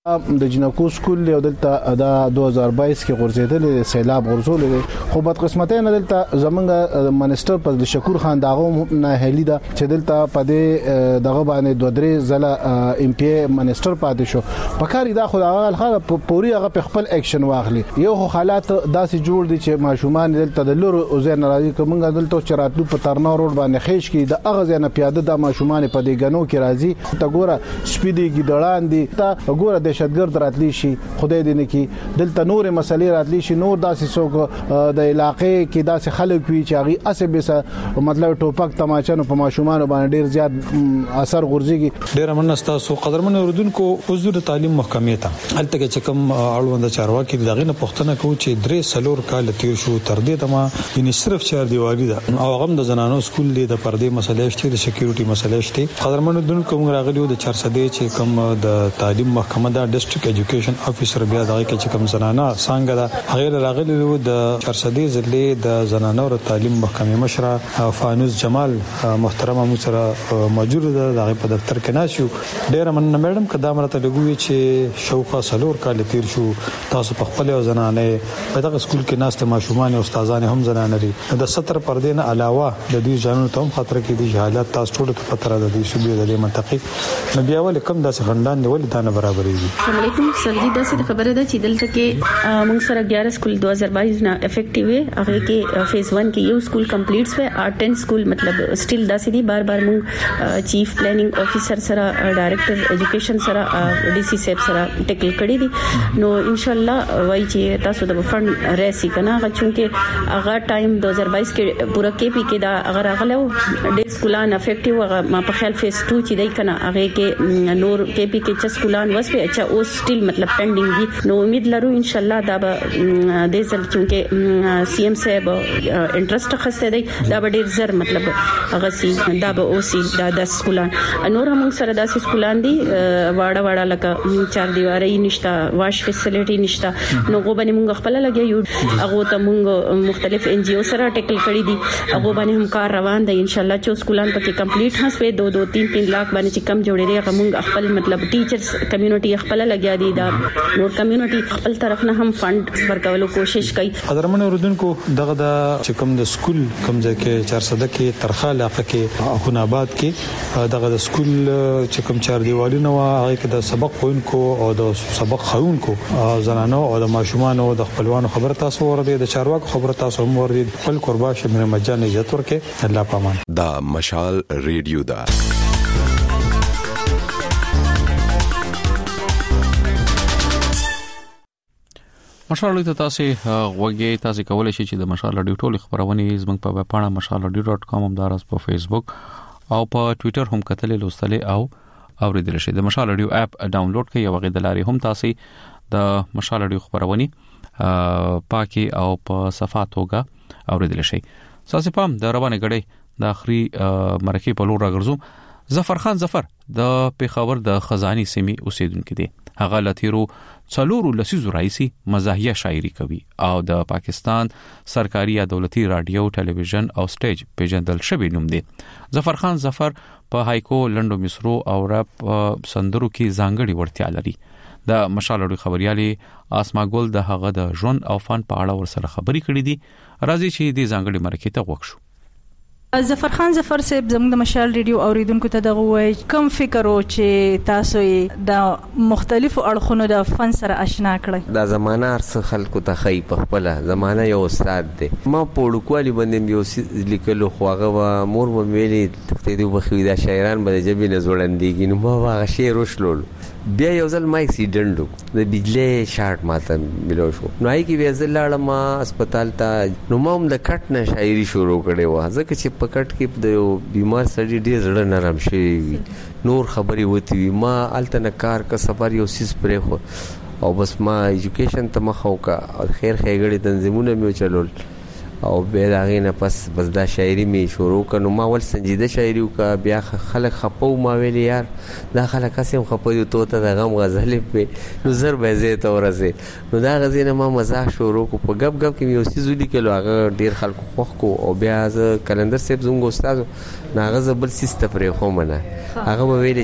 د جنکو سکول یو دلته د 2022 کې غورځیدل سیلاب غورځول خو بدقسمتۍ نه دلته زمونږ منسټر پر شکور خان داغه نه هلی دا چې دلته پدې دغه باندې دوه درې ځله ام پی منسټر پاتې شو پکاري دا خو هغه پوری هغه په خپل اکشن واخلي یو حالات داسې جوړ دي چې ماشومان دلته د لور او زیر ناراضي کومګه دلته چراتلو په ترنا روډ باندې خېش کې د اغه ځنه پیاده د ماشومان په دې غنو کې راځي ته ګوره سپیډي ګډړان دي ته ګوره دهشتګرد راتلی شي خدای دې نه کې دلته نور مسلې راتلی شي نور داسې څوک د علاقې کې داسې خلک وي چې هغه اسبه مطلب ټوپک تماچانو په ماشومان باندې ډیر زیات اثر غورځيږي ډیر منستا سو قدرمن اوردونکو حضور تعلیم محکمې ته الته کې کوم اړوند چارواکي دغه نه پښتنه کو چې درې سلور کال تیر شو تر دې تما یعنی صرف 4 دیوالي ده او هغه د زنانو سکول دی د پردې مسلې شته د سکیورټي مسلې شته قدرمن اوردونکو موږ راغلیو د 400 چې کوم د تعلیم محکمه دا ډیسټریکټ ایجوکیشن افیسر بیا دغه کې کوم زنانه څنګه دا غیر راغلیو د 400 ځلې د زنانو تعلیم محکمې مشره فانوس جمال محترمه مو سره موجود ده دغه په دفتر کې ناشو ډیر مننه میډم کدا مرته لګوي چې شوقه سلور کال تیر شو تاسو په خپل زنانه په دغه سکول کې ناست ماشومان او استادان هم زنانه لري د 70 پردې نه علاوه د دې ځانونو ته هم خطر کې دي حالات تاسو ټول ته پته را دي شوبې د منطقې نبي اول کم داسې خندان نیول دانه برابرېږي. السلام علیکم سرجی داسې خبره ده چې دلته کې موږ سره 11 سکول 2022 نه افیکټیو وي هغه کې فیز 1 کې یو سکول کمپلیټ شو 10 سکول مطلب سټیل داسې دي بار موږ چیف پلانینګ افیسر سره ډایریکټر ایجوکیشن سره ډي سي صاحب سره ټیکل کړی دي نو ان شاء الله وای چې تاسو د فند راسي کنه چې هغه ټایم 2022 کې پورا کې پی کې دا اگر اغلو ډېر سکولان افیکټیو هغه ما په خیال فیس 2 چې دای کنه هغه کې نور کې پی کې چې سکولان وسوي اچھا او سټیل مطلب پینډینګ دي نو امید لرو ان شاء الله دا به د ځل چې سی ام صاحب انټرست خسته دی دا به ډېر زر مطلب هغه سي دا به او سي دا د سکولان نور هم سره داسې سکولان دي واړه واړه لکه 4 دیواري نشتا واش فیسیلیټي نشتا نو غو باندې موږ خپل لګي یو هغه ته موږ مختلف ان جی او سره ټیکل کړی دي هغه باندې هم کار روان دی ان شاء الله چې سکولان پکې کمپلیټ هسوي 2-3 لاکھ باندې چې کم جوړې لري موږ خپل مطلب ټیچرز کمیونټي خپل لګیا دي دا نور کمیونټي خپل طرف نه هم فند ورکولو کوشش کوي. قدرمن اوردونکو دغه د چې کوم د سکول کوم ځای کې 400 کې ترخه علاقه کې خوناباد کې دغه د سکول چې کوم 4 دیوالي نو هغه کې د سبق خوونکو او د سبق خونکو زنانو او د ماشومان او د خپلوانو خبر تاسو ورته د چارواکو خبر تاسو هم ورته خپل قرباش من مجان عزت ورکه الله پامان دا مشال ریډیو دا مشال ته تاسو وګورئ تاسو کولای شئ چې د مشال ډیو ټول خبرونه زموږ په ویب پاڼه mashalradio.com هم دراز په فیسبوک او په ټوئیټر هم کتلې لوستلې او اوریدل شئ د مشال ریډیو اپ ډاونلوډ کړئ او غوډه لاري هم تاسو د مشال ریډیو خبرونه پاکي او په صفاتوګه اوریدل شئ. ساسي پام د روانه غړي د اخري مرکه په لور راګرځو ظفر خان ظفر د پیښور د خزاني سیمې اوسیدونکو دی هغه لتیرو څلورو لسیزو رئیسي مزاحیه شاعري کوي او د پاکستان سرکاري یا دولتي رادیو ټلویزیون او سټیج پیژندل شوی نوم دی. ظفر خان ظفر په هایکو لندو مصرو او رپ سندرو کې ځانګړي وړتیا لري. د مشالړو خبريالي اسما ګل د هغه د ژوند او فن په اړه ورسره خبري کړې دي راځي چې د ځانګړي مرکه ته وښو. ظفر خان ظفر صاحب زموږ د مشال ریډیو اوریدونکو ته دغه وای کوم فکر او چې تاسو د مختلفو اړخونو د فن سره آشنا کړی دا زمانہ ارڅ خلکو ته خی په خپل زمانہ یو استاد دی ما په وړوکوالي باندې یو لیکلو خواغه مور و ویلي ته دی وخی دا شاعران به جبې نه زوړندېږي نو ما واغ شعر وشلول بیا یو ځل ما اکسیډنټ د بجلی شارټ ماته ملو شو نو هی کې بیا ځل لاړم ما هسپتال ته نو ما هم د کټ نه شاعري شروع کړې و ځکه چې په کټ کې د یو بیمار سړي ډېر زړه نرم شي نور خبرې وتی وي ما الته نه کار کا سفر یو سیس پرې خو او بس ما ایجوکیشن ته مخاو کا خیر خیګړي تنظیمونه مې چلول او بیا داغه نه پس بس دا شاعري می شروع کړو ما ول سنجیده شاعري وکا بیا خلک خپو ما ویل یار دا خلک قسم خپو ته ته د غم غزل په نو زر به زه ته ورسه نو دا غزینه ما مزاح شروع کو په غب غب کې یو سیزو لیکلو هغه ډیر خلکو خوښ کو او بیا ز کلندر سیب زنګ استاد ناغه زبل سیسته پرې خو منه هغه ویل چې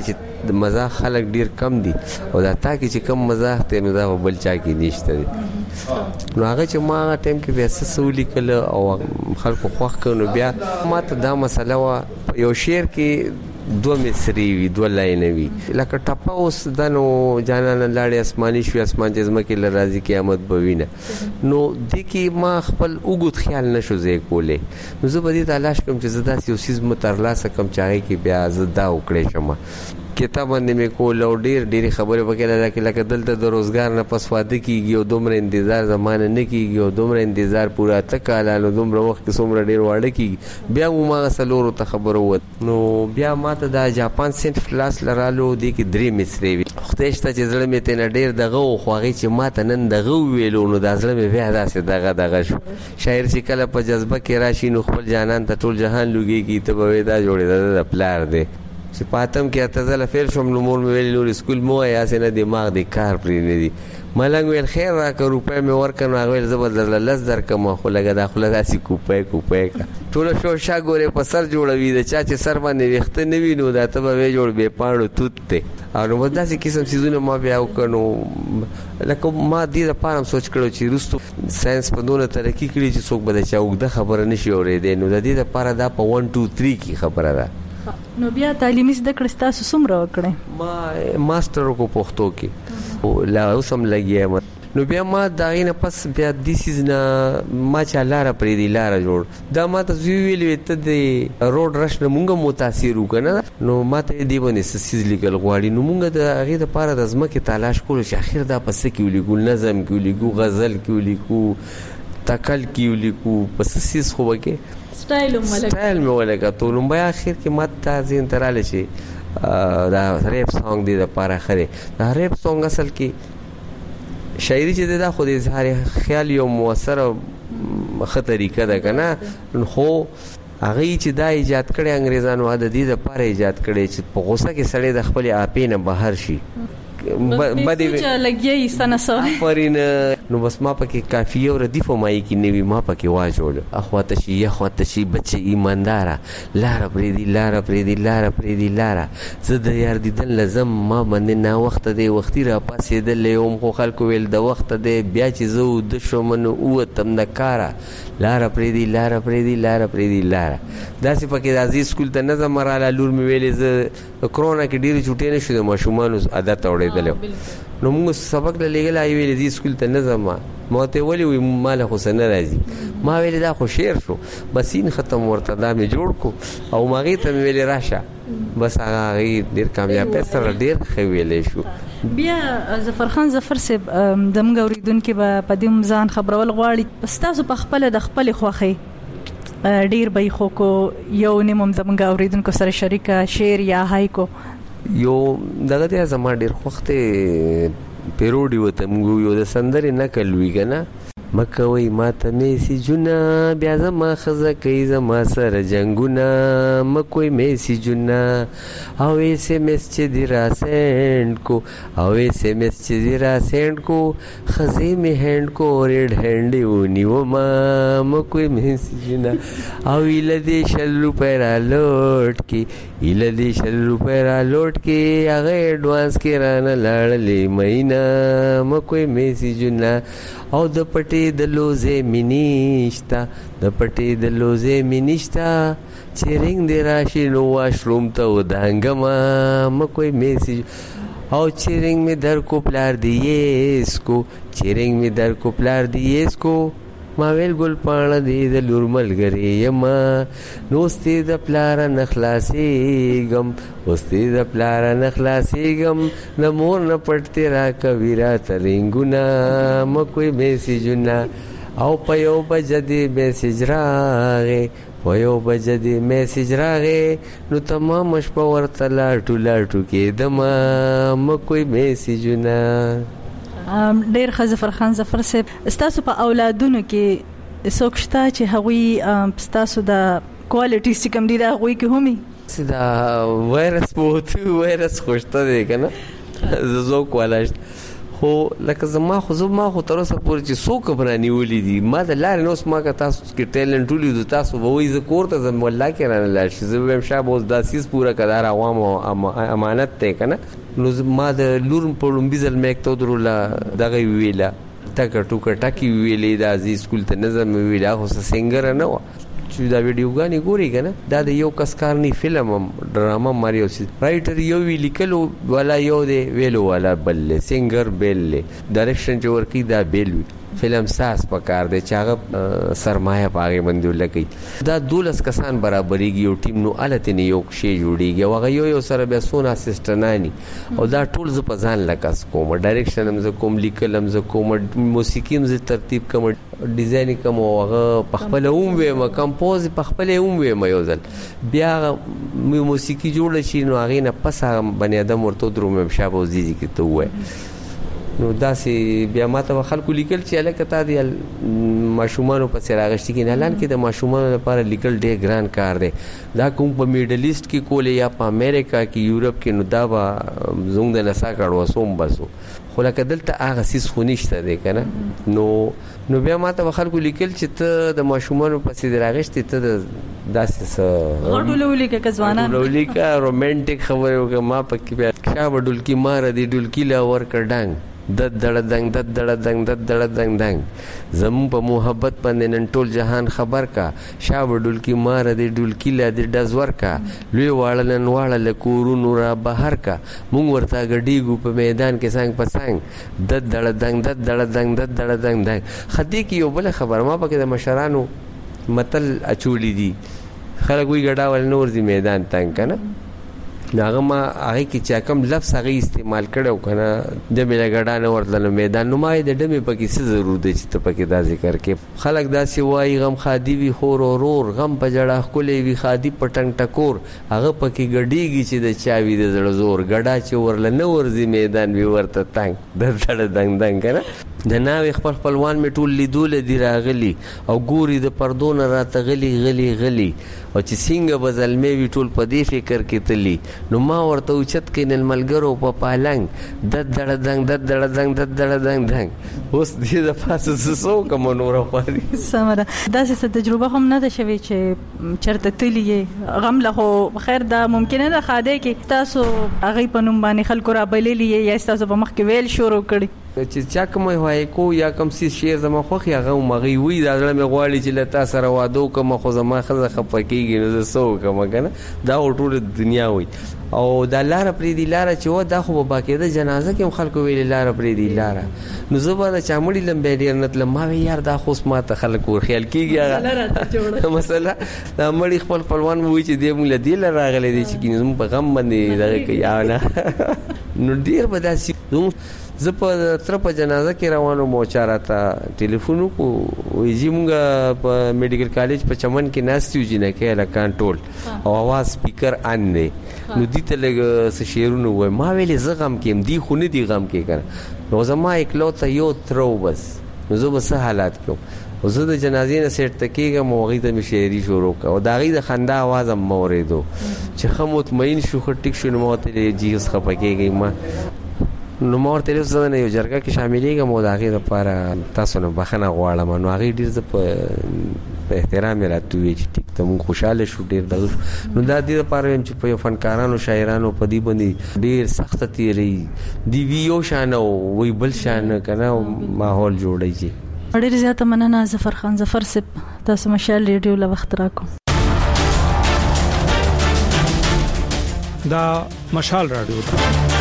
د مزاح خلک ډیر کم دي او دا تا کې چې کم مزاح ته نو دا بل چا کې نشته دي. نو هغه چې ما هغه ټایم کې بیا سسولي کله او خلکو خوښ کړو بیا ما ته دا مسله وا یو شعر کې 2 مصری وی 2 لاینه وی لکه ټپه اوس دنو جانان لاړې اسماني شو اسمان چې زما کې لرازي قیامت بوینه. نو د کې ما خپل وګت خیال نشو زه کولې. نو زه به دې تلاش کوم چې زدا یو سیز مترلاسه کم چاهي کې بیا زدا وکړې شم کتاب باندې مې کول او ډېر خبرې وکړه لکه دلته د روزګار نه پس واده کیږي او دومره انتظار زمانه نه کیږي او دومره انتظار پورا تکاله نو دومره وخت کې څومره ډېر واړه کیږي. بیا مو ما سلورو ته خبر ووت نو بیا ماته دا جاپان سنت کلاس لرالو د کې 3 مصری وی ختهشته چې زړه مې ته ډېر دغه خو هغه چې ماته نن دغه ویلو نو دا زړه مې بیا داسې دغه شو. شاعر چې کله په جذبه کې راشي نو خپل جانان ته ټول جهان لوګيږي ته به دا جوړې د پلار دی چې پاتم کې اتزل فعل شوم نو مور مې ویل نور اسکول مو یا سينه دماغ د کار پرې نه دي. ملنګ ویل خیر را که روپې مې ورکنه هغه ویل زبر لز در کوم خو لګه داخله داسي کوپې ټول شو شا ګوره په سر جوړوي د چا چې سر باندې وخت نه وینو دا ته به جوړ به پاڼو توت ته او نو داسې قسم سيزونه ما بیا وکړو لکه ما دې لپاره سوچ کړو چې رستو ساينس په دونه ترقی کړی چې څوک به دا چا وګړه خبره نشي اورېدې نو د دې لپاره دا په 1 2 3 کې خبره ده. نو بیا تعلیمي زده کړې تاسو څومره وکړې؟ ما ماستر کو پښتو کې لا اوسم لګیا نو بیا ما دا غینه پس بیا د سیزنا ما چا لار پرې دی لار جوړ دا ما ته ویلې ته د روډ رش نه مونږه متاثر وکنه نو ما ته دی باندې سیز لیکل غواړي نو مونږه د هغه لپاره د ځمکه تلاش کول چې اخر دا پس کې ولیکو نظم کې ولیکو غزل کې ولیکو تکل کې ولیکو پس سیز خو وکي سټایل مې ولګا ټول مې اخر کې ماته ځین تراله شي دا ریپ سانګ دی د پاره خره دا ریپ سانګ اصل کې شاعري چې دا خو د اظهار خیال یو موثر خطرېکه ده کنه خو هغه چې دا ایجاد کړي انګريزانو د دې لپاره ایجاد کړي چې په غوسه کې سړی د خپل اپینه بهر شي بده لګي سنسو پرین نو بس ما پکې کافی او ردیف مای کې نیوی ما پکې واجول اخواته شي بچي ایماندار لار پرې دی زه د یار دیدل لازم ما باندې نا وخت دی وختي را پاسې د لیوم خو خلکو ویل د وخت دی بیا چې زه د شومن او تم د کارا لار پرې دی داسې پکې د عزیز سکول ته نظم رااله لور مې ویلې زه کرونا کې ډېری چټې نشو د ماشومان عادت اورېدل نو موږ سبق لګل آی ویلې د سکول ته نظم ما ته ولي وي مال خو سن راځي ما ویلې دا خو شعر شو بسین ختم ورته دا مې جوړ کو او ماغه ته ویلې راشه بس هغه ډیر کامیاب سره ډیر خویلې شو. بیا ظفرخان ظفر صاحب دمګ اوریدونکو په دې ځان خبرول غواړي پس تاسو په خپل د خپل خوخي ډیر به خو کو یو نیمم دمګ اوریدونکو سره شریکه شعر یا هایکو یو دغه ته زما ډیر خوخته پیروډي وته موږ یو د سندري نکل وی کنه مکوي ماته میسجونه بیا زما خزه کوي زما سره جنگونه مکوي میسجونه او اس ام اس چې دی را سند کو او اس ام اس چې دی را سند کو خزه می هند کو ریډ هند ونیو ما مکوي میسجونه او الدی شلو پیرا لوټ کی الدی شلو پیرا لوټ کی هغه اډوانس کې رانه لاړلې مینا مکوي میسجونه او د پټي د لوزه مینیشتا د پټي د لوزه مینیشتا چیرنګ دی راشي نو واشروم ته ودانګما مکوي میسج او چیرنګ می در کو پلار دی اسکو چیرنګ می در کو پلار دی اسکو ما ویل ګل پاڼه دی د لور ملګری یما نوستې د پلار نخلاصي غم وستې د پلار نخلاصي غم د مور نه پټته را کویرا ترنګونه مکوي میسجونه او پيو بجدي میسج راغې نو تمام شپه ورته لاټو کې دما مکوي میسجونه. ډیر ظفرخان ظفر صاحب استاسو په اولادونو کې څوک شته چې هغوی استاسو د کوالټي سکم دي دا هغوی کې همي دا وایرس خوشته دی کنه زو کوالاشت خو لکه زما خو تر اوسه پورې چې څوک برانی ولې دي ما د لارې نو ما کا تاسو کې ټیلنټ ولې تاسو وایي زه کوړه زم والله کې رانه لاړ شي زه به شابه اوس داسیس پورا کدار عوام امانت ته کنه نو ما د لور په لومبیزل میک تو درولا دغه ویلا ټاکی ویلې د عزیز سکول ته نظم ویلا خو سنگر نه و چې دا ویډیوګانی ګوري کنه دا د یو کسکارنی فلم ډراما ماریو سي رائټر یو لیکلو ولا یو دی ویلو ولا بل سنگر بل ډایرکشن چې ورکی دا بیل فلم ساس پکار دی چې هغه سرمایه پاغه باندې لګي دا 12 کسان برابرېږي یو ټیم نو الته نه یو شی جوړیږي هغه یو سره به سونه اسسټنانی او دا ټول ز په ځان لکاس کوم ډایرکشن هم ز کوم لیکلم ز کوم موسیقي هم ز ترتیب کوم ډیزاین کوم هغه پخپل اوم وې ما کمپوز پخپل اوم وې ما یوزل بیا موسیقي جوړ شي نو هغه نه پس بنی ادم ورته دروم شابه زیږي کې ته وې نو داسې بیا ماته خلکو لیکل چې الکه تا دی ماشومانو په سر راغشتي کې نه لان کې د ماشومانو لپاره لیکل ډېر ګران کار دی دا کوم په میډل ایست کې کولې یا په امریکا کې یورپ کې نو دا به زوم د نسا کړو سوم بسو خو لکه دلته هغه سیس خونیشته دی کنه نو بیا ماته خلکو لیکل چې ته د ماشومانو په سر راغشتي ته داسې غړولولې کې ځوانان غړولې رومانټیک خبره وکړه ما پکې بیا شابه ډولکی مار دی ډولکی لا ور کډنګ دد دړ دنګ زم په محبت باندې نن ټول جهان خبر کا شابه ډولکی مار دی ډولکی لا دی دزور کا لوی واړلن واړل کورونو را بهر کا مونږ ورته غډیګو په میدان کې څنګه پسنګ دد دړ دنګ خدي کې یو بل خبر ما پکې د مشرانو متل اچولې دي خلک وی غډاول نور دی میدان تنګ کنه ناغه ما هغه کې چې کوم لفظ هغه استعمال کړو کنه د مله غډانه ورتل میدان نو ما د ډمه پکې څه ضرورت دی چې ته پکې دا ذکر کې خلک داسې وای غم خادي وی خور اورور غم په جړه خولې وی خادي پټنګ ټکور هغه پکې غډیږي چې د چاوي د زړه زور غډا چې ورل نه ورزي میدان وی ورته تنگ د دړ دنګ کنه د ناوې خپلوان می ټول لیدول دي راغلي او ګوري د پردون راته غلي او چې څنګه بزلمې وی ټول په دې فکر کې تلی نو ما ورته اوچت کې نن ملګرو په پالنګ د دړ دنګ اوس دې د پاسه سسو کوم نور خوري سمره داسې تجربه هم نه ده شوي چې چرته تلی غم له خیر دا ممکن نه خاده کې تاسو هغه په نوم باندې خلکو را بللی یا تاسو په مخ کې ویل شروع کړی چې چا کوم وای کو یا کوم سی شیر زما خوخي هغه مغي وی دا زړه مې غواړي چې لتا سره وادو کوم خو زما خزه خپکیږي نو زه کوم کنه دا ټول دنیا وي او دا لار پرې دی لار چې و دا خو باقاعده جنازه کې خلکو ویل لار پرې دی لار نو زه به چامړي لمبې ډیر نتل ما یار دا خو سمات خلکو خیال کیږي مثلا دا مړي خپلوان وای چې دې موږ لدی راغلي دي چې کینې په غم باندې دا کوي نو ډیر به دا زه په تر په جنازه کې روانو موچاره ته ټلیفون کو ویجی مونږ په میډیکل کالج په چمن کې ناستیو جنہ کې لکان ټول او आवाज سپیکر ان نه نو دې ته لګ څه شیرونه وای ما ویلې زغم کې دي خو نه دي غم کې کړ نو زما اکلو ته یو ترو بس نو زه به حالات کوم او زه د جنازې نه سیټ تکیږه موغې ته می شعري شروع کا او داغي د خندا आवाज هم موریدو چې خه مطمئن شو خټیک شو نو ته جیوس خپکیږي ما نو مور ته زه نه یو جرګه کې شاملېږم او داغه لپاره تاسو نه بخنه غواړم نو هغه ډیر ز په احترام راتوي چې ټیک ته مون خوشاله شو ډیر دغه نو دا دې لپاره چې په فنکارانو شاعرانو په دې باندې ډیر سخت تیری دی ویو شان او وی بل شان کنه ماحول جوړی شي ډیر زیاته مننه ظفر خان ظفر سپ تاسو مشال ریډیو له وخت راکو دا مشال رادیو